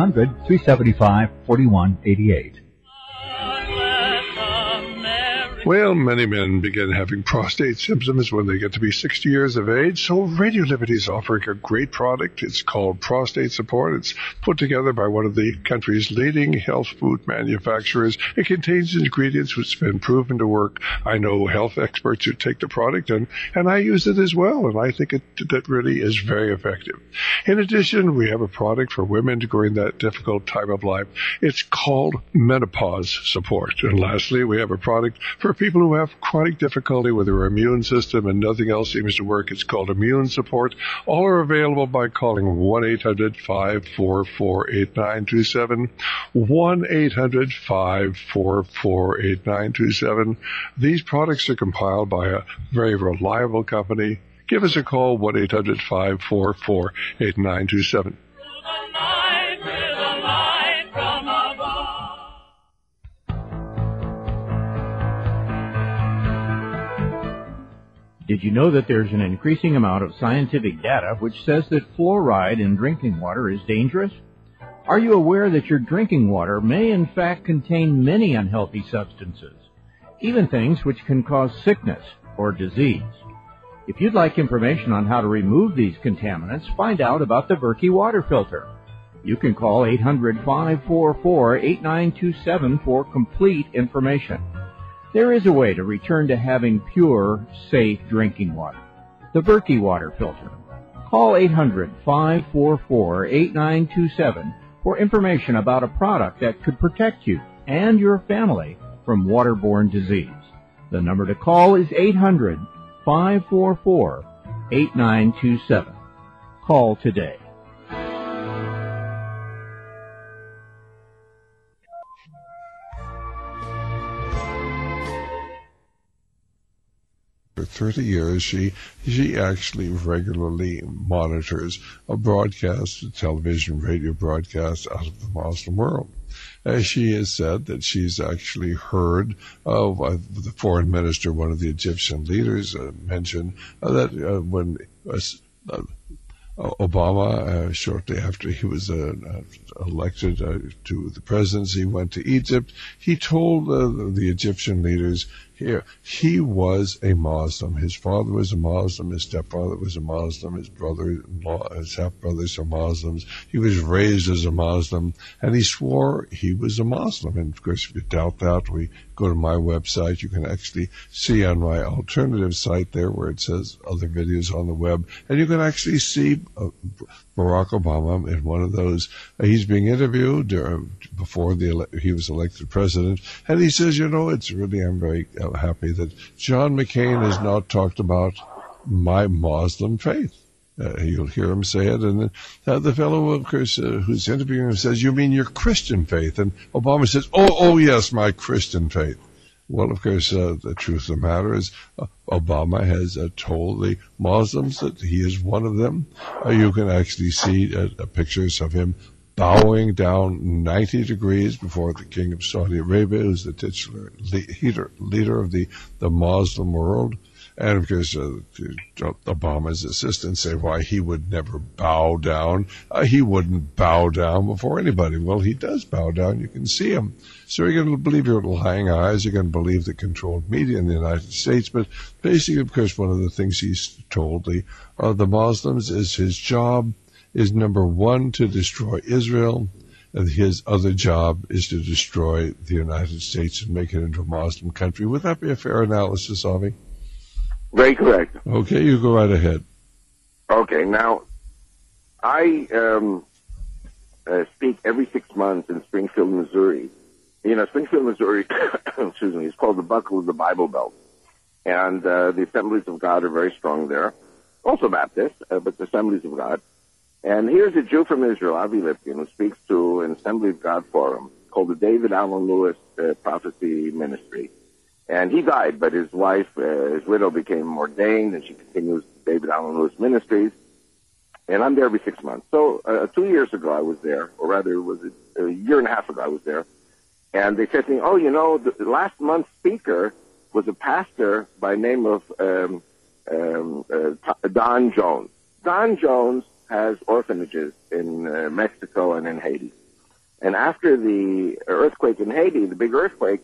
1-800-375-4188. Well, many men begin having prostate symptoms when they get to be 60 years of age, so Radio Liberty is offering a great product. It's called Prostate Support. It's put together by one of the country's leading health food manufacturers. It contains ingredients which have been proven to work. I know health experts who take the product, and I use it as well, and I think that really is very effective. In addition, we have a product for women during that difficult time of life. It's called Menopause Support. And lastly, we have a product for people who have chronic difficulty with their immune system and nothing else seems to work. It's called Immune Support. All are available by calling 1-800-544-8927, 1-800-544-8927. These products are compiled by a very reliable company. Give us a call, 1-800-544-8927. Did you know that there's an increasing amount of scientific data which says that fluoride in drinking water is dangerous? Are you aware that your drinking water may in fact contain many unhealthy substances, even things which can cause sickness or disease? If you'd like information on how to remove these contaminants, find out about the Berkey water filter. You can call 800-544-8927 for complete information. There is a way to return to having pure, safe drinking water. The Berkey water filter. Call 800-544-8927 for information about a product that could protect you and your family from waterborne disease. The number to call is 800-544-8927. Call today. For 30 years, she actually regularly monitors a broadcast, a television, radio broadcast out of the Muslim world. She has said that she's actually heard of the foreign minister, one of the Egyptian leaders, mentioned that when Obama, shortly after he was elected to the presidency, went to Egypt, he told the Egyptian leaders, here, he was a Muslim. His father was a Muslim. His stepfather was a Muslim. His brother-in-law, his half-brothers are Muslims. He was raised as a Muslim, and he swore he was a Muslim. And, of course, if you doubt that, we go to my website. You can actually see on my alternative site there where it says other videos on the web, and you can actually see Barack Obama in one of those. He's being interviewed before he was elected president, and he says, it's really, I'm very happy that John McCain has not talked about my Muslim faith. You'll hear him say it, and the fellow, of course, who's interviewing him says, you mean your Christian faith? And Obama says, oh yes, my Christian faith. Well, of course, the truth of the matter is Obama has told the Muslims that he is one of them. You can actually see pictures of him bowing down 90 degrees before the king of Saudi Arabia, who's the titular leader of the Muslim world. And, of course, Obama's assistants say why he would never bow down. He wouldn't bow down before anybody. Well, he does bow down. You can see him. So you're going to believe your lying eyes. You're going to believe the controlled media in the United States. But basically, of course, one of the things he's told the Muslims is his job is, number one, to destroy Israel, and his other job is to destroy the United States and make it into a Muslim country. Would that be a fair analysis, Avi? Very correct. Okay, you go right ahead. Okay, now, I speak every 6 months in Springfield, Missouri. Springfield, Missouri, excuse me, is called the Buckle of the Bible Belt. And the Assemblies of God are very strong there. Also Baptist, but the Assemblies of God. And here's a Jew from Israel, Avi Lipkin, who speaks to an Assembly of God forum called the David Allen Lewis Prophecy Ministry. And he died, but his wife, his widow, became ordained, and she continues David Allen Lewis Ministries. And I'm there every 6 months. So 2 years ago I was there, or rather it was a year and a half ago I was there. And they said to me, the last month's speaker was a pastor by name of Don Jones. Don Jones has orphanages in Mexico and in Haiti. And after the earthquake in Haiti, the big earthquake,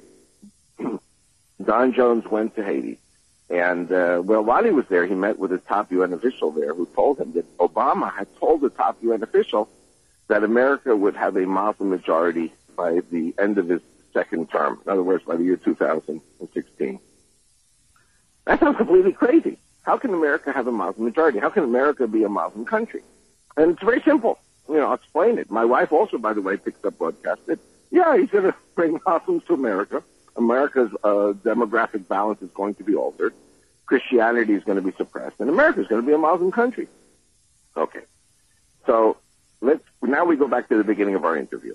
Don Jones went to Haiti. And, while he was there, he met with a top UN official there who told him that Obama had told the top UN official that America would have a Muslim majority by the end of his second term. In other words, by the year 2016. That sounds completely crazy. How can America have a Muslim majority? How can America be a Muslim country? And it's very simple. I'll explain it. My wife also, by the way, picked up broadcasted. Yeah, he's going to bring Muslims to America. America's demographic balance is going to be altered. Christianity is going to be suppressed, and America is going to be a Muslim country. Okay. So now we go back to the beginning of our interview.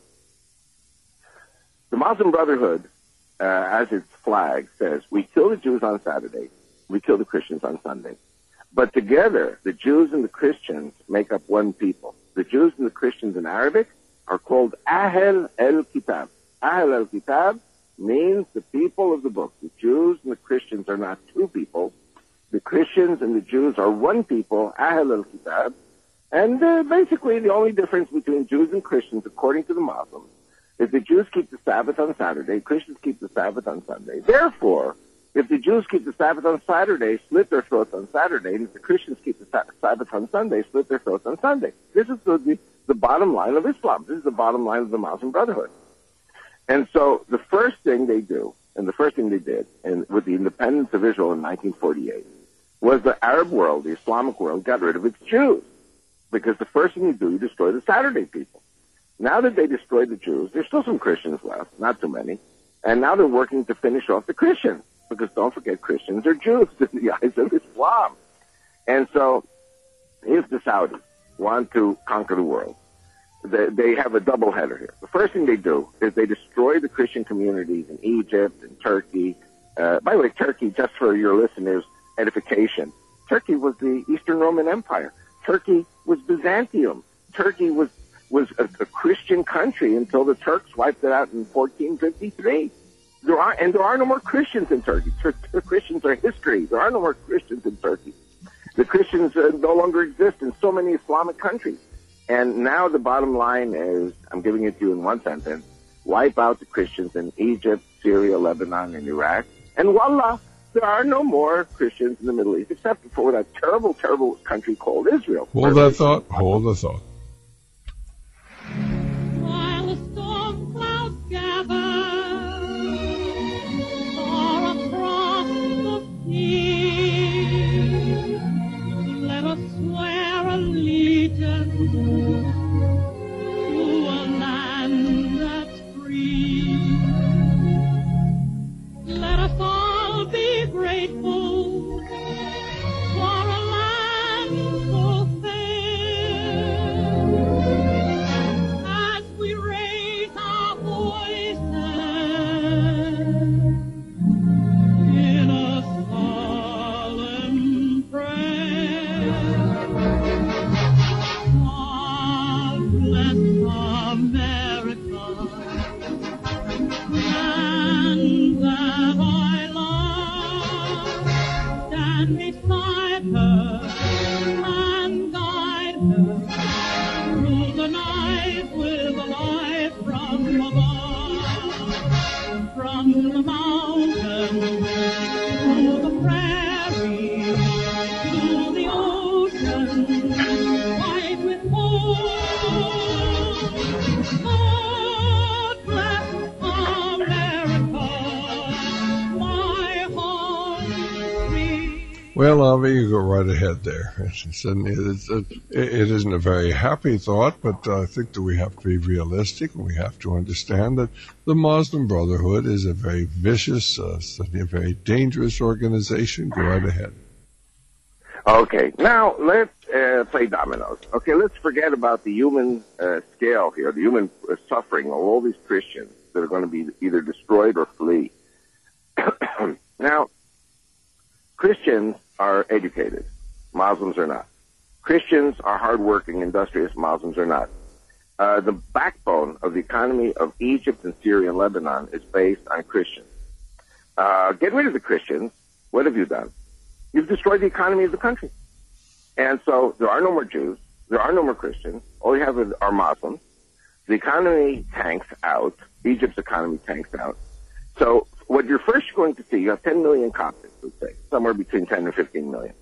The Muslim Brotherhood, as its flag says, we kill the Jews on Saturday, we kill the Christians on Sunday. But together, the Jews and the Christians make up one people. The Jews and the Christians in Arabic are called Ahl el-Kitab. Ahl el-Kitab means the people of the book. The Jews and the Christians are not two people. The Christians and the Jews are one people, Ahl el-Kitab. And basically the only difference between Jews and Christians, according to the Muslims, is the Jews keep the Sabbath on Saturday, Christians keep the Sabbath on Sunday. Therefore, if the Jews keep the Sabbath on Saturday, slit their throats on Saturday, and if the Christians keep the Sabbath on Sunday, slit their throats on Sunday. This is the bottom line of Islam. This is the bottom line of the Muslim Brotherhood. And so the first thing they do, and the first thing they did, and with the independence of Israel in 1948, was the Arab world, the Islamic world, got rid of its Jews. Because the first thing you do, you destroy the Saturday people. Now that they destroyed the Jews, there's still some Christians left, not too many, and now they're working to finish off the Christians. Because don't forget, Christians are Jews in the eyes of Islam. And so, if the Saudis want to conquer the world, they have a double header here. The first thing they do is they destroy the Christian communities in Egypt and Turkey. By the way, Turkey, just for your listeners' edification, Turkey was the Eastern Roman Empire. Turkey was Byzantium. Turkey was a Christian country until the Turks wiped it out in 1453. There are no more Christians in Turkey. Christians are history. There are no more Christians in Turkey. The Christians no longer exist in so many Islamic countries. And now the bottom line is, I'm giving it to you in one sentence, wipe out the Christians in Egypt, Syria, Lebanon, and Iraq. And voila, there are no more Christians in the Middle East, except for that terrible, terrible country called Israel. Hold that thought. Hold the thought. While the storm clouds gather far across the sea, let us swear allegiance to a land that's free. Let us all be grateful for a land so fair. As we raise our voices in a solemn prayer, God bless America, and that I love, stand beside her and guide her through the night with a light from above, from the mountains to the prairie to the ocean, white with gold. God bless America, my home free. Well, Avi, you go right ahead there. It isn't a very happy thought, but I think that we have to be realistic, and we have to understand that the Muslim Brotherhood is a very vicious, a very dangerous organization. Go right ahead. Okay, now let's play dominoes. Okay, let's forget about the human scale here, the human suffering of all these Christians that are going to be either destroyed or flee. Now, Christians are educated. Muslims are not. Christians are hardworking, industrious. Muslims are not. The backbone of the economy of Egypt and Syria and Lebanon is based on Christians. Get rid of the Christians. What have you done? you've destroyed the economy of the country. And so there are no more Jews. There are no more Christians. All you have are Muslims. The economy tanks out. Egypt's economy tanks out. So what you're first going to see, you have 10 million Copts, let's say, somewhere between 10 and 15 million.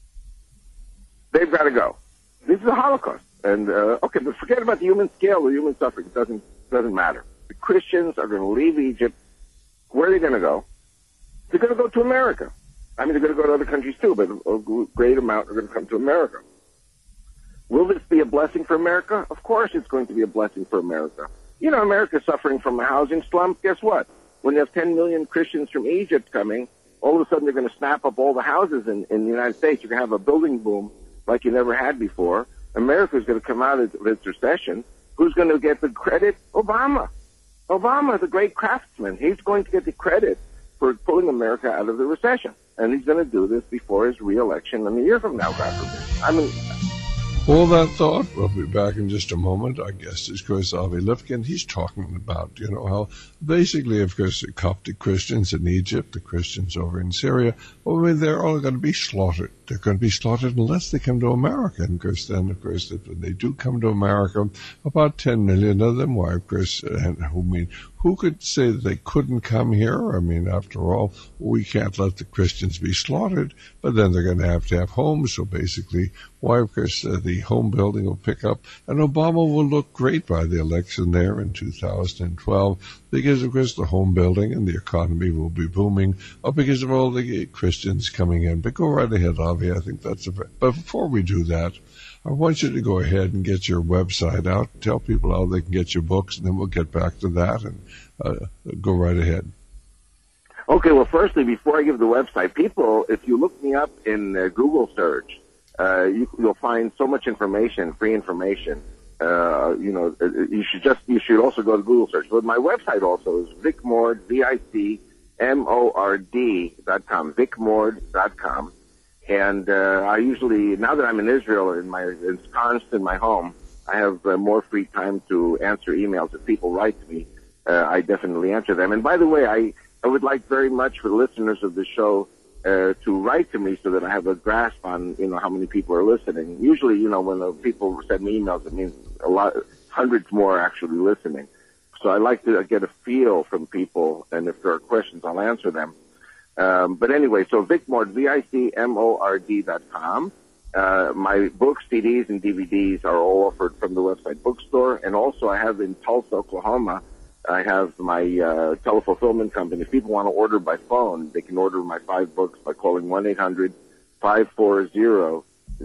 They've got to go. This is a Holocaust. And, okay, but forget about the human scale, the human suffering. It doesn't matter. The Christians are going to leave Egypt. Where are they going to go? They're going to go to America. I mean, they're going to go to other countries too, but a great amount are going to come to America. Will this be a blessing for America? Of course it's going to be a blessing for America. You know, America's suffering from a housing slump. Guess what? When you have 10 million Christians from Egypt coming, all of a sudden they're going to snap up all the houses in the United States. You're going to have a building boom like you never had before. America's going to come out of its recession. Who's going to get the credit? Obama. Obama, the great craftsman. He's going to get the credit for pulling America out of the recession. And he's going to do this before his re-election in a year from now, God forbid. I mean... Hold that thought. We'll be back in just a moment. Our guest is Chris Avi Lifkin. He's talking about, how basically, of course, the Coptic Christians in Egypt, the Christians over in Syria, they're all going to be slaughtered. They're going to be slaughtered unless they come to America. And, of course, then, if they do come to America, about 10 million of them, why, of course, who could say that they couldn't come here? I mean, after all, we can't let the Christians be slaughtered, but then they're going to have homes. So basically, why, of course, the home building will pick up, and Obama will look great by the election there in 2012 because, of course, the home building and the economy will be booming because of all the Christians coming in. But go right ahead, Avi. I think that's but before we do that, I want you to go ahead and get your website out. Tell people how they can get your books, and then we'll get back to that and go right ahead. Okay, well, firstly, before I give the website, people, if you look me up in Google search, you'll find so much information, free information. You should also go to Google search. But my website also is VicMord, VicMord.com, VicMord.com. And I usually, now that I'm in Israel, ensconced in my home, I have more free time to answer emails. If people write to me, I definitely answer them. And by the way, I would like very much for the listeners of the show to write to me so that I have a grasp on, how many people are listening. Usually, when people send me emails, it means hundreds more are actually listening. So I like to get a feel from people, and if there are questions, I'll answer them. But anyway, so VicMord, VicMord.com. My books, CDs, and DVDs are all offered from the website bookstore. And also I have in Tulsa, Oklahoma, I have my telefulfillment company. If people want to order by phone, they can order my 5 books by calling 1-800-540-0828.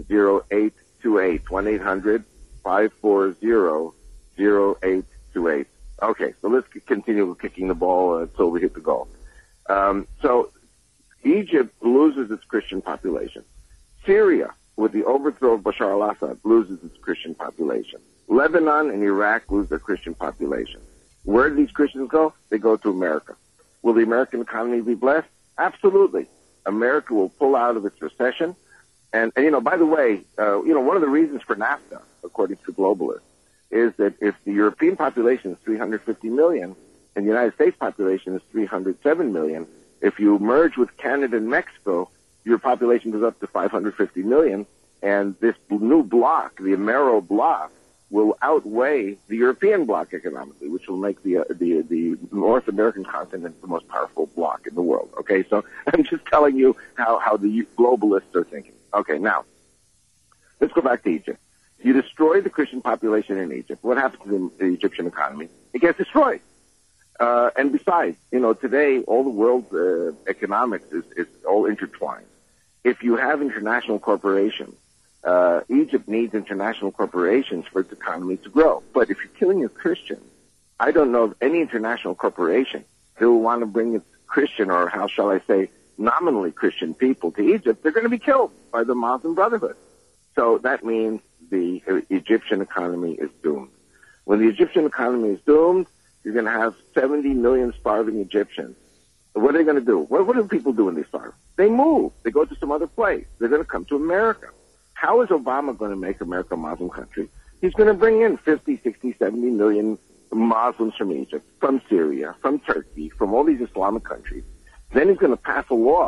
1-800-540-0828. Okay, so let's continue kicking the ball until we hit the goal. So Egypt loses its Christian population. Syria, with the overthrow of Bashar al-Assad, loses its Christian population. Lebanon and Iraq lose their Christian population. Where do these Christians go? They go to America. Will the American economy be blessed? Absolutely. America will pull out of its recession. And by the way, one of the reasons for NAFTA, according to globalists, is that if the European population is 350 million and the United States population is 307 million, if you merge with Canada and Mexico, your population goes up to 550 million, and this new bloc, the Amero bloc, will outweigh the European bloc economically, which will make the North American continent the most powerful bloc in the world. Okay, so I'm just telling you how the globalists are thinking. Okay, now, let's go back to Egypt. You destroy the Christian population in Egypt. What happens to the Egyptian economy? It gets destroyed. And besides, today all the world's economics is all intertwined. If you have international corporations, Egypt needs international corporations for its economy to grow. But if you're killing your Christians, I don't know of any international corporation that will want to bring its Christian, or how shall I say, nominally Christian people to Egypt. They're going to be killed by the Muslim Brotherhood. So that means the Egyptian economy is doomed. When the Egyptian economy is doomed, you're going to have 70 million starving Egyptians. What are they going to do? What do people do when they starve? They move. They go to some other place. They're going to come to America. How is Obama going to make America a Muslim country? He's going to bring in 50, 60, 70 million Muslims from Egypt, from Syria, from Turkey, from all these Islamic countries. Then he's going to pass a law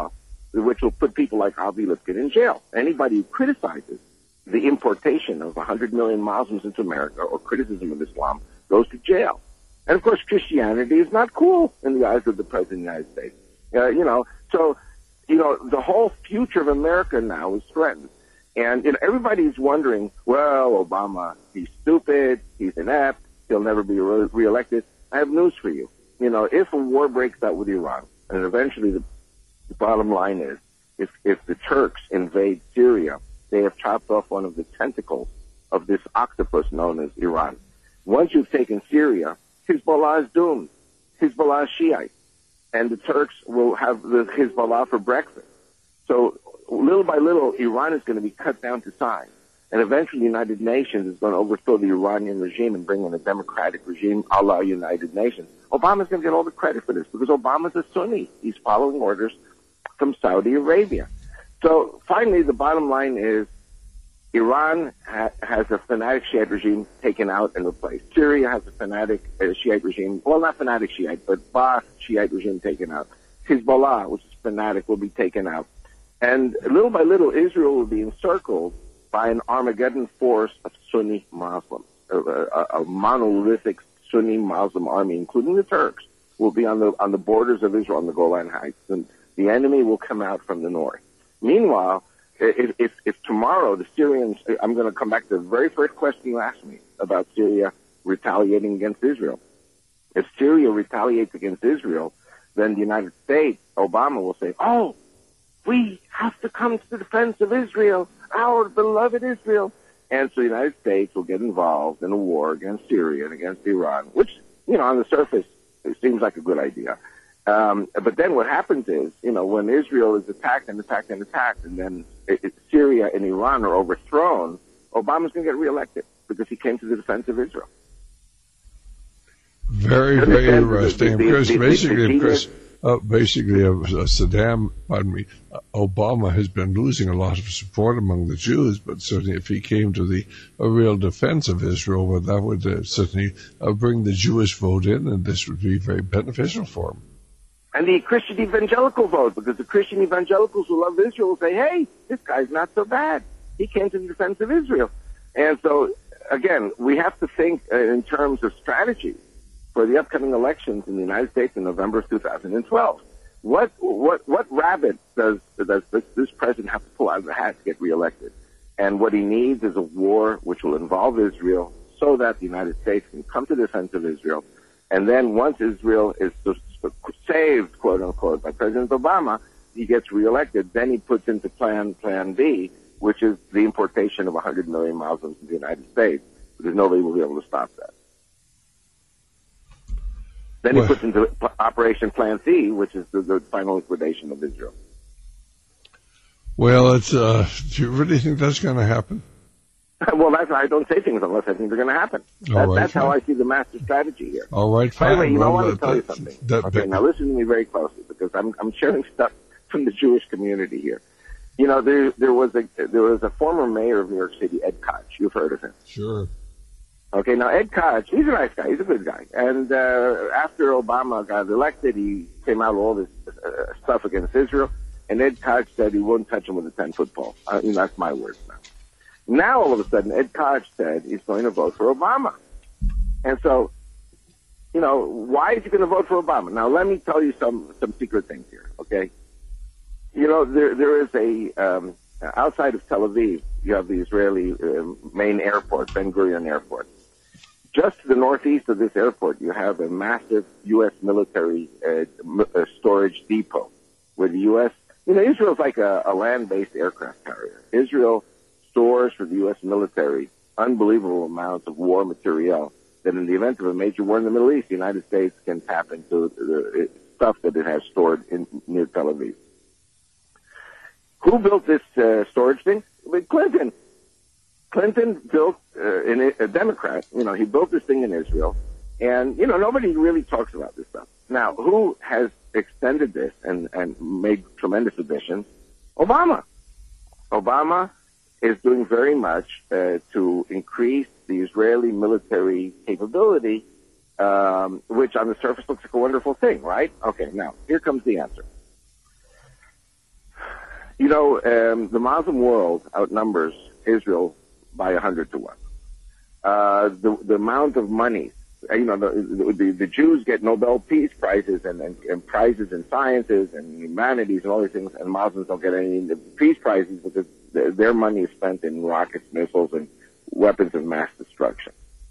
which will put people like Avi Lifkin in jail. Anybody who criticizes the importation of 100 million Muslims into America or criticism of Islam goes to jail. And of course, Christianity is not cool in the eyes of the President of the United States. The whole future of America now is threatened. And everybody's wondering, well, Obama, he's stupid, he's inept, he'll never be reelected. I have news for you. If a war breaks out with Iran, and eventually the bottom line is, if the Turks invade Syria, they have chopped off one of the tentacles of this octopus known as Iran. Once you've taken Syria, Hezbollah is doomed. Hezbollah is Shiite. And the Turks will have the Hezbollah for breakfast. So little by little, Iran is going to be cut down to size. And eventually the United Nations is going to overthrow the Iranian regime and bring in a democratic regime a la United Nations. Obama's going to get all the credit for this because Obama's a Sunni. He's following orders from Saudi Arabia. So finally, the bottom line is Iran has a fanatic Shiite regime taken out and replaced. Syria has a fanatic Shiite regime, well, not fanatic Shiite, but Ba'ath Shiite regime taken out. Hezbollah, which is fanatic, will be taken out. And little by little, Israel will be encircled by an Armageddon force of Sunni Muslims. A monolithic Sunni Muslim army, including the Turks, will be on the borders of Israel, on the Golan Heights, and the enemy will come out from the north. Meanwhile, if tomorrow the Syrians, I'm going to come back to the very first question you asked me about Syria retaliating against Israel. If Syria retaliates against Israel, then the United States, Obama will say, oh, we have to come to the defense of Israel, our beloved Israel. And so the United States will get involved in a war against Syria and against Iran, which, on the surface, it seems like a good idea. But then what happens is, when Israel is attacked, and then Syria and Iran are overthrown, Obama's going to get reelected because he came to the defense of Israel. Very, very interesting. Obama has been losing a lot of support among the Jews, but certainly if he came to a real defense of Israel, well, that would certainly bring the Jewish vote in, and this would be very beneficial for him. And the Christian evangelical vote, because the Christian evangelicals who love Israel will say, hey, this guy's not so bad. He came to the defense of Israel. And so, again, we have to think in terms of strategy for the upcoming elections in the United States in November of 2012. What rabbit does this president have to pull out of the hat to get reelected? And what he needs is a war which will involve Israel so that the United States can come to the defense of Israel. And then once Israel is saved, quote unquote, by President Obama, he gets reelected. Then he puts into plan B, which is the importation of 100 million Muslims to the United States, because nobody will be able to stop that. Then he puts into Operation Plan C, which is the final liquidation of Israel. Well, do you really think that's going to happen? Well, I don't say things unless I think they're going to happen. That's how I see the master strategy here. All right, fine. By the way, I want to tell you something. Now listen to me very closely, because I'm sharing stuff from the Jewish community here. There was a former mayor of New York City, Ed Koch. You've heard of him. Sure. Okay, now Ed Koch, he's a nice guy. He's a good guy. And after Obama got elected, he came out with all this stuff against Israel. And Ed Koch said he wouldn't touch him with a 10-foot pole. That's my words now. Now, all of a sudden, Ed Koch said he's going to vote for Obama. And so, why is he going to vote for Obama? Now, let me tell you some secret things here, okay? There is outside of Tel Aviv, you have the Israeli main airport, Ben Gurion Airport. Just to the northeast of this airport, you have a massive U.S. military storage depot where the U.S., Israel's like a land-based aircraft carrier. Israel stores for the U.S. military unbelievable amounts of war material that in the event of a major war in the Middle East, the United States can tap into the stuff that it has stored near Tel Aviv. Who built this storage thing? Clinton. Clinton built, a Democrat, he built this thing in Israel. And, nobody really talks about this stuff. Now, who has extended this and made tremendous additions? Obama. Obama is doing very much to increase the Israeli military capability, which on the surface looks like a wonderful thing, right? Okay, now, here comes the answer. You know, the Muslim world outnumbers Israel by 100 to 1. The amount of money, you know, the Jews get Nobel Peace Prizes and prizes in sciences and humanities and all these things, and Muslims don't get any peace prizes because their money is spent in rockets, missiles, and weapons of mass destruction.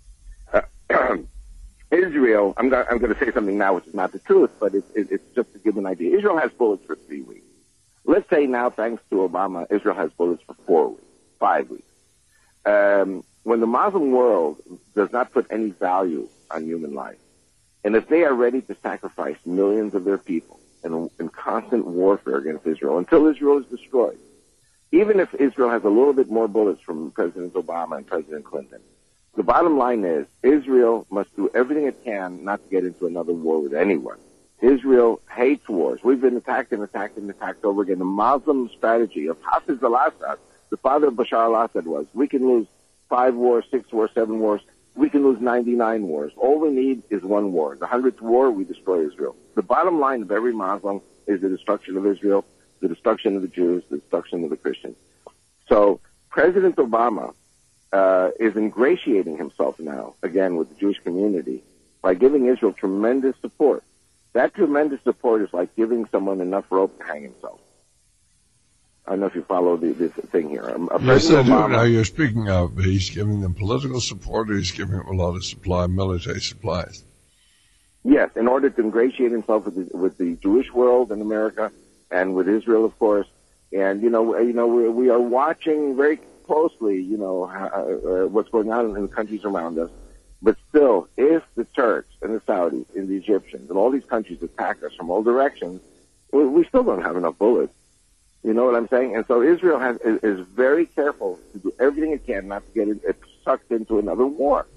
Israel, I'm going to say something now which is not the truth, but it's just to give an idea. Israel has bullets for 3 weeks. Let's say now, thanks to Obama, Israel has bullets for 4 weeks, 5 weeks. When the Muslim world does not put any value on human life, and if they are ready to sacrifice millions of their people in constant warfare against Israel until Israel is destroyed, even if Israel has a little bit more bullets from President Obama and President Clinton, the bottom line is Israel must do everything it can not to get into another war with anyone. Israel hates wars. We've been attacked and attacked and attacked over again. The Muslim strategy of Hafiz al-Assad, the father of Bashar al-Assad, was, we can lose 5 wars, 6 wars, 7 wars. We can lose 99 wars. All we need is 1 war. The 100th war, we destroy Israel. The bottom line of every Muslim is the destruction of Israel, the destruction of the Jews, the destruction of the Christians. So President Obama is ingratiating himself now, again, with the Jewish community by giving Israel tremendous support. That tremendous support is like giving someone enough rope to hang himself. I don't know if you follow this thing here. Yes, I do. Now you're speaking of he's giving them political support, or he's giving them a lot of military supplies. Yes, in order to ingratiate himself with the Jewish world in America and with Israel, of course. And we are watching very closely, what's going on in the countries around us. But still, if the Turks and the Saudis and the Egyptians and all these countries attack us from all directions, we still don't have enough bullets. You know what I'm saying? And so Israel is very careful to do everything it can not to get it sucked into another war.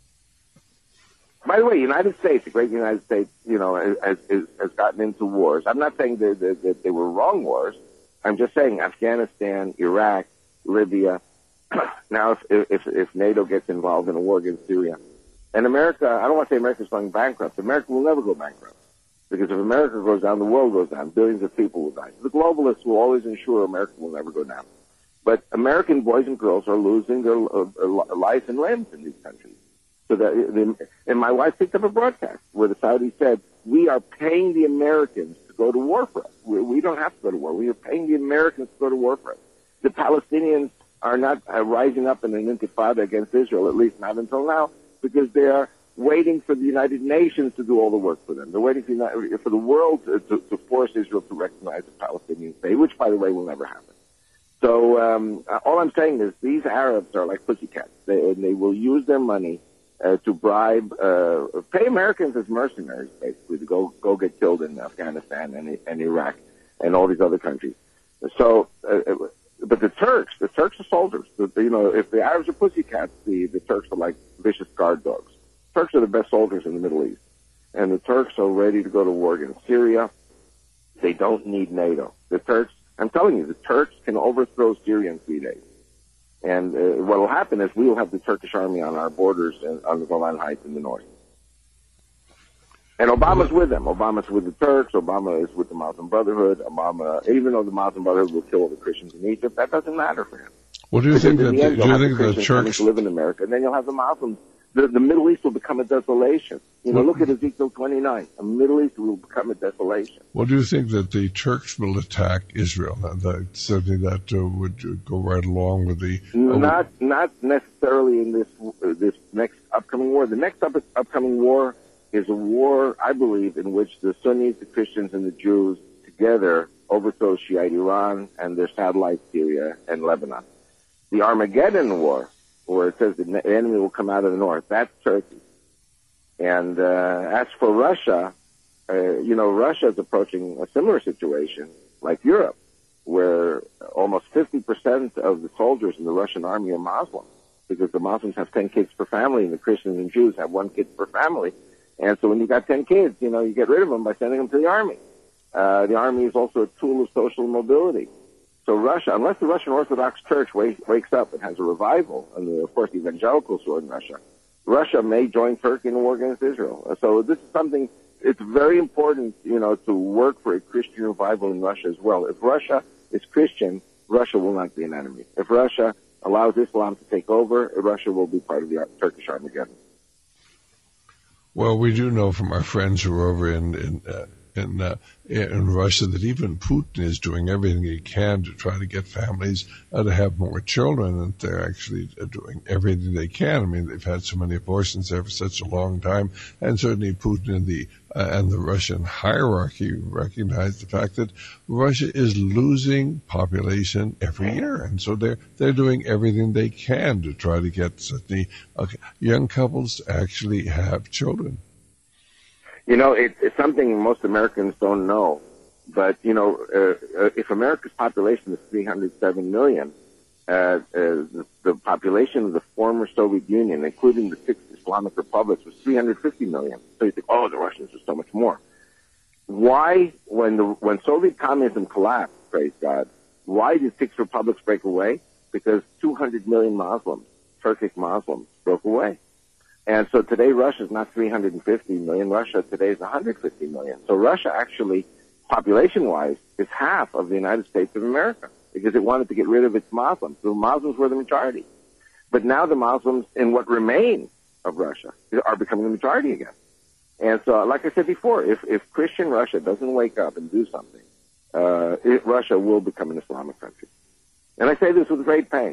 By the way, the United States, the great United States, has gotten into wars. I'm not saying that they were wrong wars. I'm just saying Afghanistan, Iraq, Libya. Now, if NATO gets involved in a war against Syria, and America, I don't want to say America's going bankrupt. America will never go bankrupt. Because if America goes down, the world goes down. Billions of people will die. The globalists will always ensure America will never go down. But American boys and girls are losing their lives and limbs in these countries. So and my wife picked up a broadcast where the Saudis said, we are paying the Americans to go to war for us. We don't have to go to war. We are paying the Americans to go to war for us. The Palestinians are not rising up in an intifada against Israel, at least not until now, because they are waiting for the United Nations to do all the work for them. They're waiting for the world to force Israel to recognize the Palestinian state, which, by the way, will never happen. So all I'm saying is these Arabs are like pussycats. They will use their money to bribe, pay Americans as mercenaries, basically, to go get killed in Afghanistan and Iraq and all these other countries. So, but the Turks are soldiers. If the Arabs are pussycats, the Turks are like vicious guard dogs. Turks are the best soldiers in the Middle East. And the Turks are ready to go to war against Syria. They don't need NATO. The Turks, I'm telling you, the Turks can overthrow Syria in 3 days. And what will happen is we will have the Turkish army on our borders and on the Golan Heights in the north. And Obama's with them. Obama's with the Turks. Obama is with the Muslim Brotherhood. Obama, even though the Muslim Brotherhood will kill all the Christians in Egypt, that doesn't matter for him. Well, do you think that the Turks live in America, and then you'll have the Muslims? The Middle East will become a desolation. Look at Ezekiel 29. The Middle East will become a desolation. Well, do you think that the Turks will attack Israel? Certainly that would go right along with the... Not necessarily in this next upcoming war. The next upcoming war is a war, I believe, in which the Sunnis, the Christians, and the Jews together overthrow Shiite Iran and their satellite Syria and Lebanon. The Armageddon War, where it says the enemy will come out of the north, that's Turkey. And as for Russia, Russia is approaching a similar situation like Europe, where almost 50% of the soldiers in the Russian army are Muslim, because the Muslims have 10 kids per family, and the Christians and Jews have 1 kid per family. And so when you got 10 kids, you get rid of them by sending them to the army. The army is also a tool of social mobility. So Russia, unless the Russian Orthodox Church wakes up and has a revival, and of course the evangelicals who are in Russia may join Turkey in a war against Israel. So this is something, it's very important, to work for a Christian revival in Russia as well. If Russia is Christian, Russia will not be an enemy. If Russia allows Islam to take over, Russia will be part of the Turkish Armageddon. Well, we do know from our friends who are over in Russia that even Putin is doing everything he can to try to get families to have more children, and they're actually doing everything they can. I mean, they've had so many abortions there for such a long time, and certainly Putin and the Russian hierarchy recognize the fact that Russia is losing population every year, and so they're doing everything they can to try to get certainly young couples to actually have children. You know, it's something most Americans don't know. But, you know, if America's population is 307 million, the population of the former Soviet Union, including the 6 Islamic republics, was 350 million. So you think, oh, the Russians are so much more. Why, when Soviet communism collapsed, praise God, why did 6 republics break away? Because 200 million Muslims, Turkic Muslims, broke away. And so today Russia is not 350 million. Russia today is 150 million. So Russia actually, population-wise, is half of the United States of America because it wanted to get rid of its Muslims. The Muslims were the majority. But now the Muslims in what remains of Russia are becoming the majority again. And so, like I said before, if Christian Russia doesn't wake up and do something, Russia will become an Islamic country. And I say this with great pain.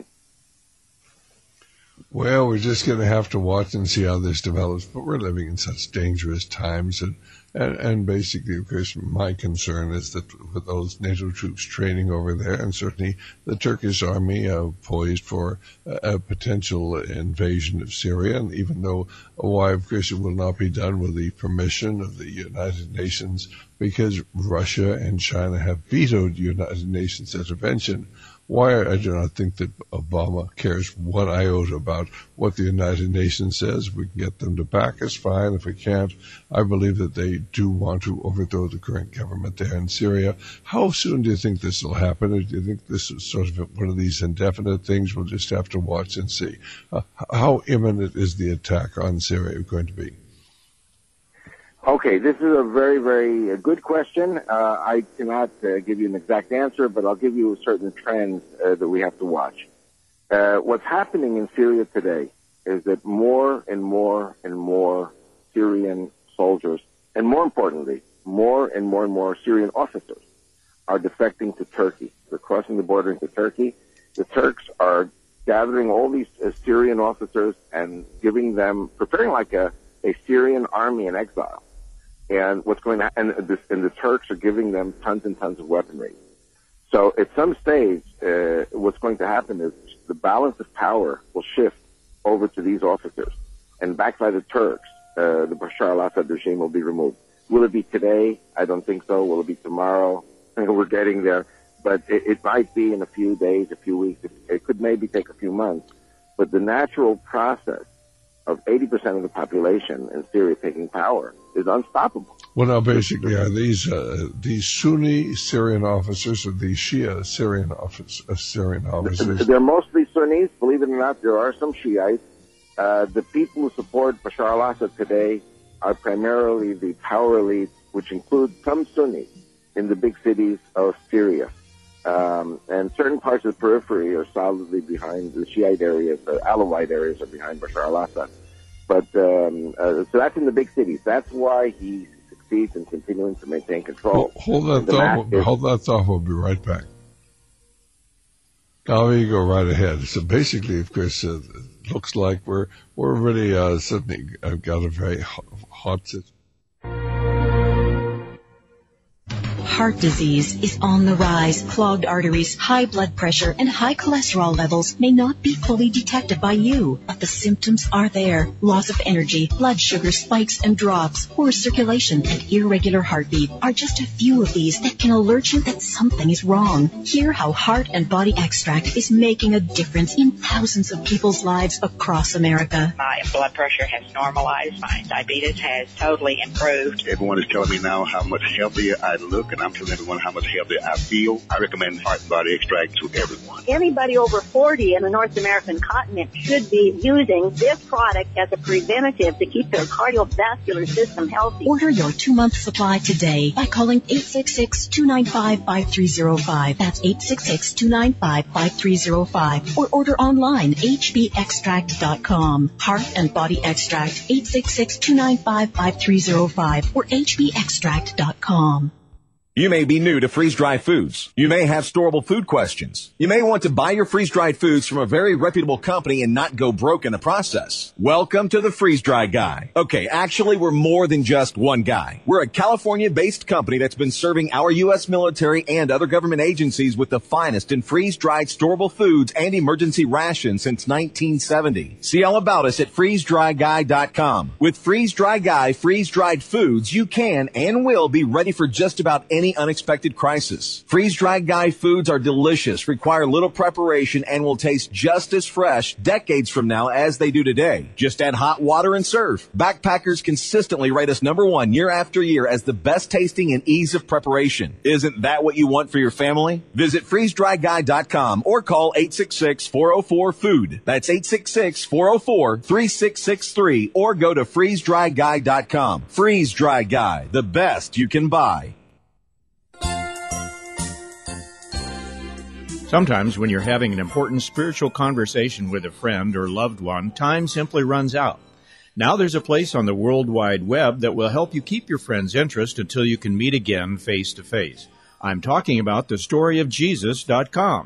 Well, we're just going to have to watch and see how this develops, but we're living in such dangerous times, and basically, of course, my concern is that with those NATO troops training over there, and certainly the Turkish army poised for a potential invasion of Syria, and even though, why, of course, it will not be done with the permission of the United Nations, because Russia and China have vetoed United Nations intervention. Why I do not think that Obama cares one iota about what the United Nations says. We can get them to back us, fine. If we can't, I believe that they do want to overthrow the current government there in Syria. How soon do you think this will happen? Or do you think this is sort of one of these indefinite things? We'll just have to watch and see. How imminent is the attack on Syria going to be? Okay, this is a very, very good question. I cannot give you an exact answer, but I'll give you certain trends that we have to watch. What's happening in Syria today is that more and more and more Syrian soldiers, and more importantly, more and more Syrian officers are defecting to Turkey. They're crossing the border into Turkey. The Turks are gathering all these Syrian officers and giving them, preparing like a Syrian army in exile. And what's going to, and the Turks are giving them tons and tons of weaponry. So at some stage, what's going to happen is the balance of power will shift over to these officers. And backed by the Turks, the Bashar al-Assad regime will be removed. Will it be today? I don't think so. Will it be tomorrow? We're getting there. But it might be in a few days, a few weeks. It could maybe take a few months. But the natural process of 80% of the population in Syria taking power is unstoppable. Well, now, basically, are these Sunni Syrian officers or these Shia Syrian officers? They're mostly Sunnis. Believe it or not, there are some Shiites. The people who support Bashar al-Assad today are primarily the power elite, which include some Sunnis in the big cities of Syria. And certain parts of the periphery are solidly behind the Shiite areas, the Alawite areas are behind Bashar al-Assad. But so that's in the big cities. That's why he succeeds in continuing to maintain control. Hold that thought. We'll be right back. Now you go right ahead. So basically, of course, it looks like we're really suddenly got a very hot situation. Heart disease is on the rise. Clogged arteries, high blood pressure, and high cholesterol levels may not be fully detected by you, but the symptoms are there. Loss of energy, blood sugar spikes and drops, poor circulation, and irregular heartbeat are just a few of these that can alert you that something is wrong. Hear how Heart and Body Extract is making a difference in thousands of people's lives across America. My blood pressure has normalized. My diabetes has totally improved. Everyone is telling me now how much healthier I look, and I'm telling everyone how much healthier I feel. I recommend Heart and Body Extract to everyone. Anybody over 40 in the North American continent should be using this product as a preventative to keep their cardiovascular system healthy. Order your 2-month supply today by calling 866-295-5305. That's 866-295-5305. Or order online, hbextract.com. Heart and Body Extract, 866-295-5305 or hbextract.com. You may be new to freeze-dried foods. You may have storable food questions. You may want to buy your freeze-dried foods from a very reputable company and not go broke in the process. Welcome to the Freeze-Dry Guy. Okay, actually, we're more than just one guy. We're a California-based company that's been serving our U.S. military and other government agencies with the finest in freeze-dried storable foods and emergency rations since 1970. See all about us at freezedryguy.com. With Freeze-Dry Guy freeze-dried foods, you can and will be ready for just about any unexpected crisis. Freeze-dried Guy foods are delicious, require little preparation, and will taste just as fresh decades from now as they do today. Just add hot water and serve. Backpackers consistently rate us #1 year after year as the best tasting and ease of preparation. Isn't that what you want for your family? Visit freezedryguy.com or call 866-404-FOOD. That's 866-404-3663 or go to freezedryguy.com. Freeze-Dry Guy, the best you can buy. Sometimes when you're having an important spiritual conversation with a friend or loved one, time simply runs out. Now there's a place on the World Wide Web that will help you keep your friend's interest until you can meet again face to face. I'm talking about thestoryofjesus.com.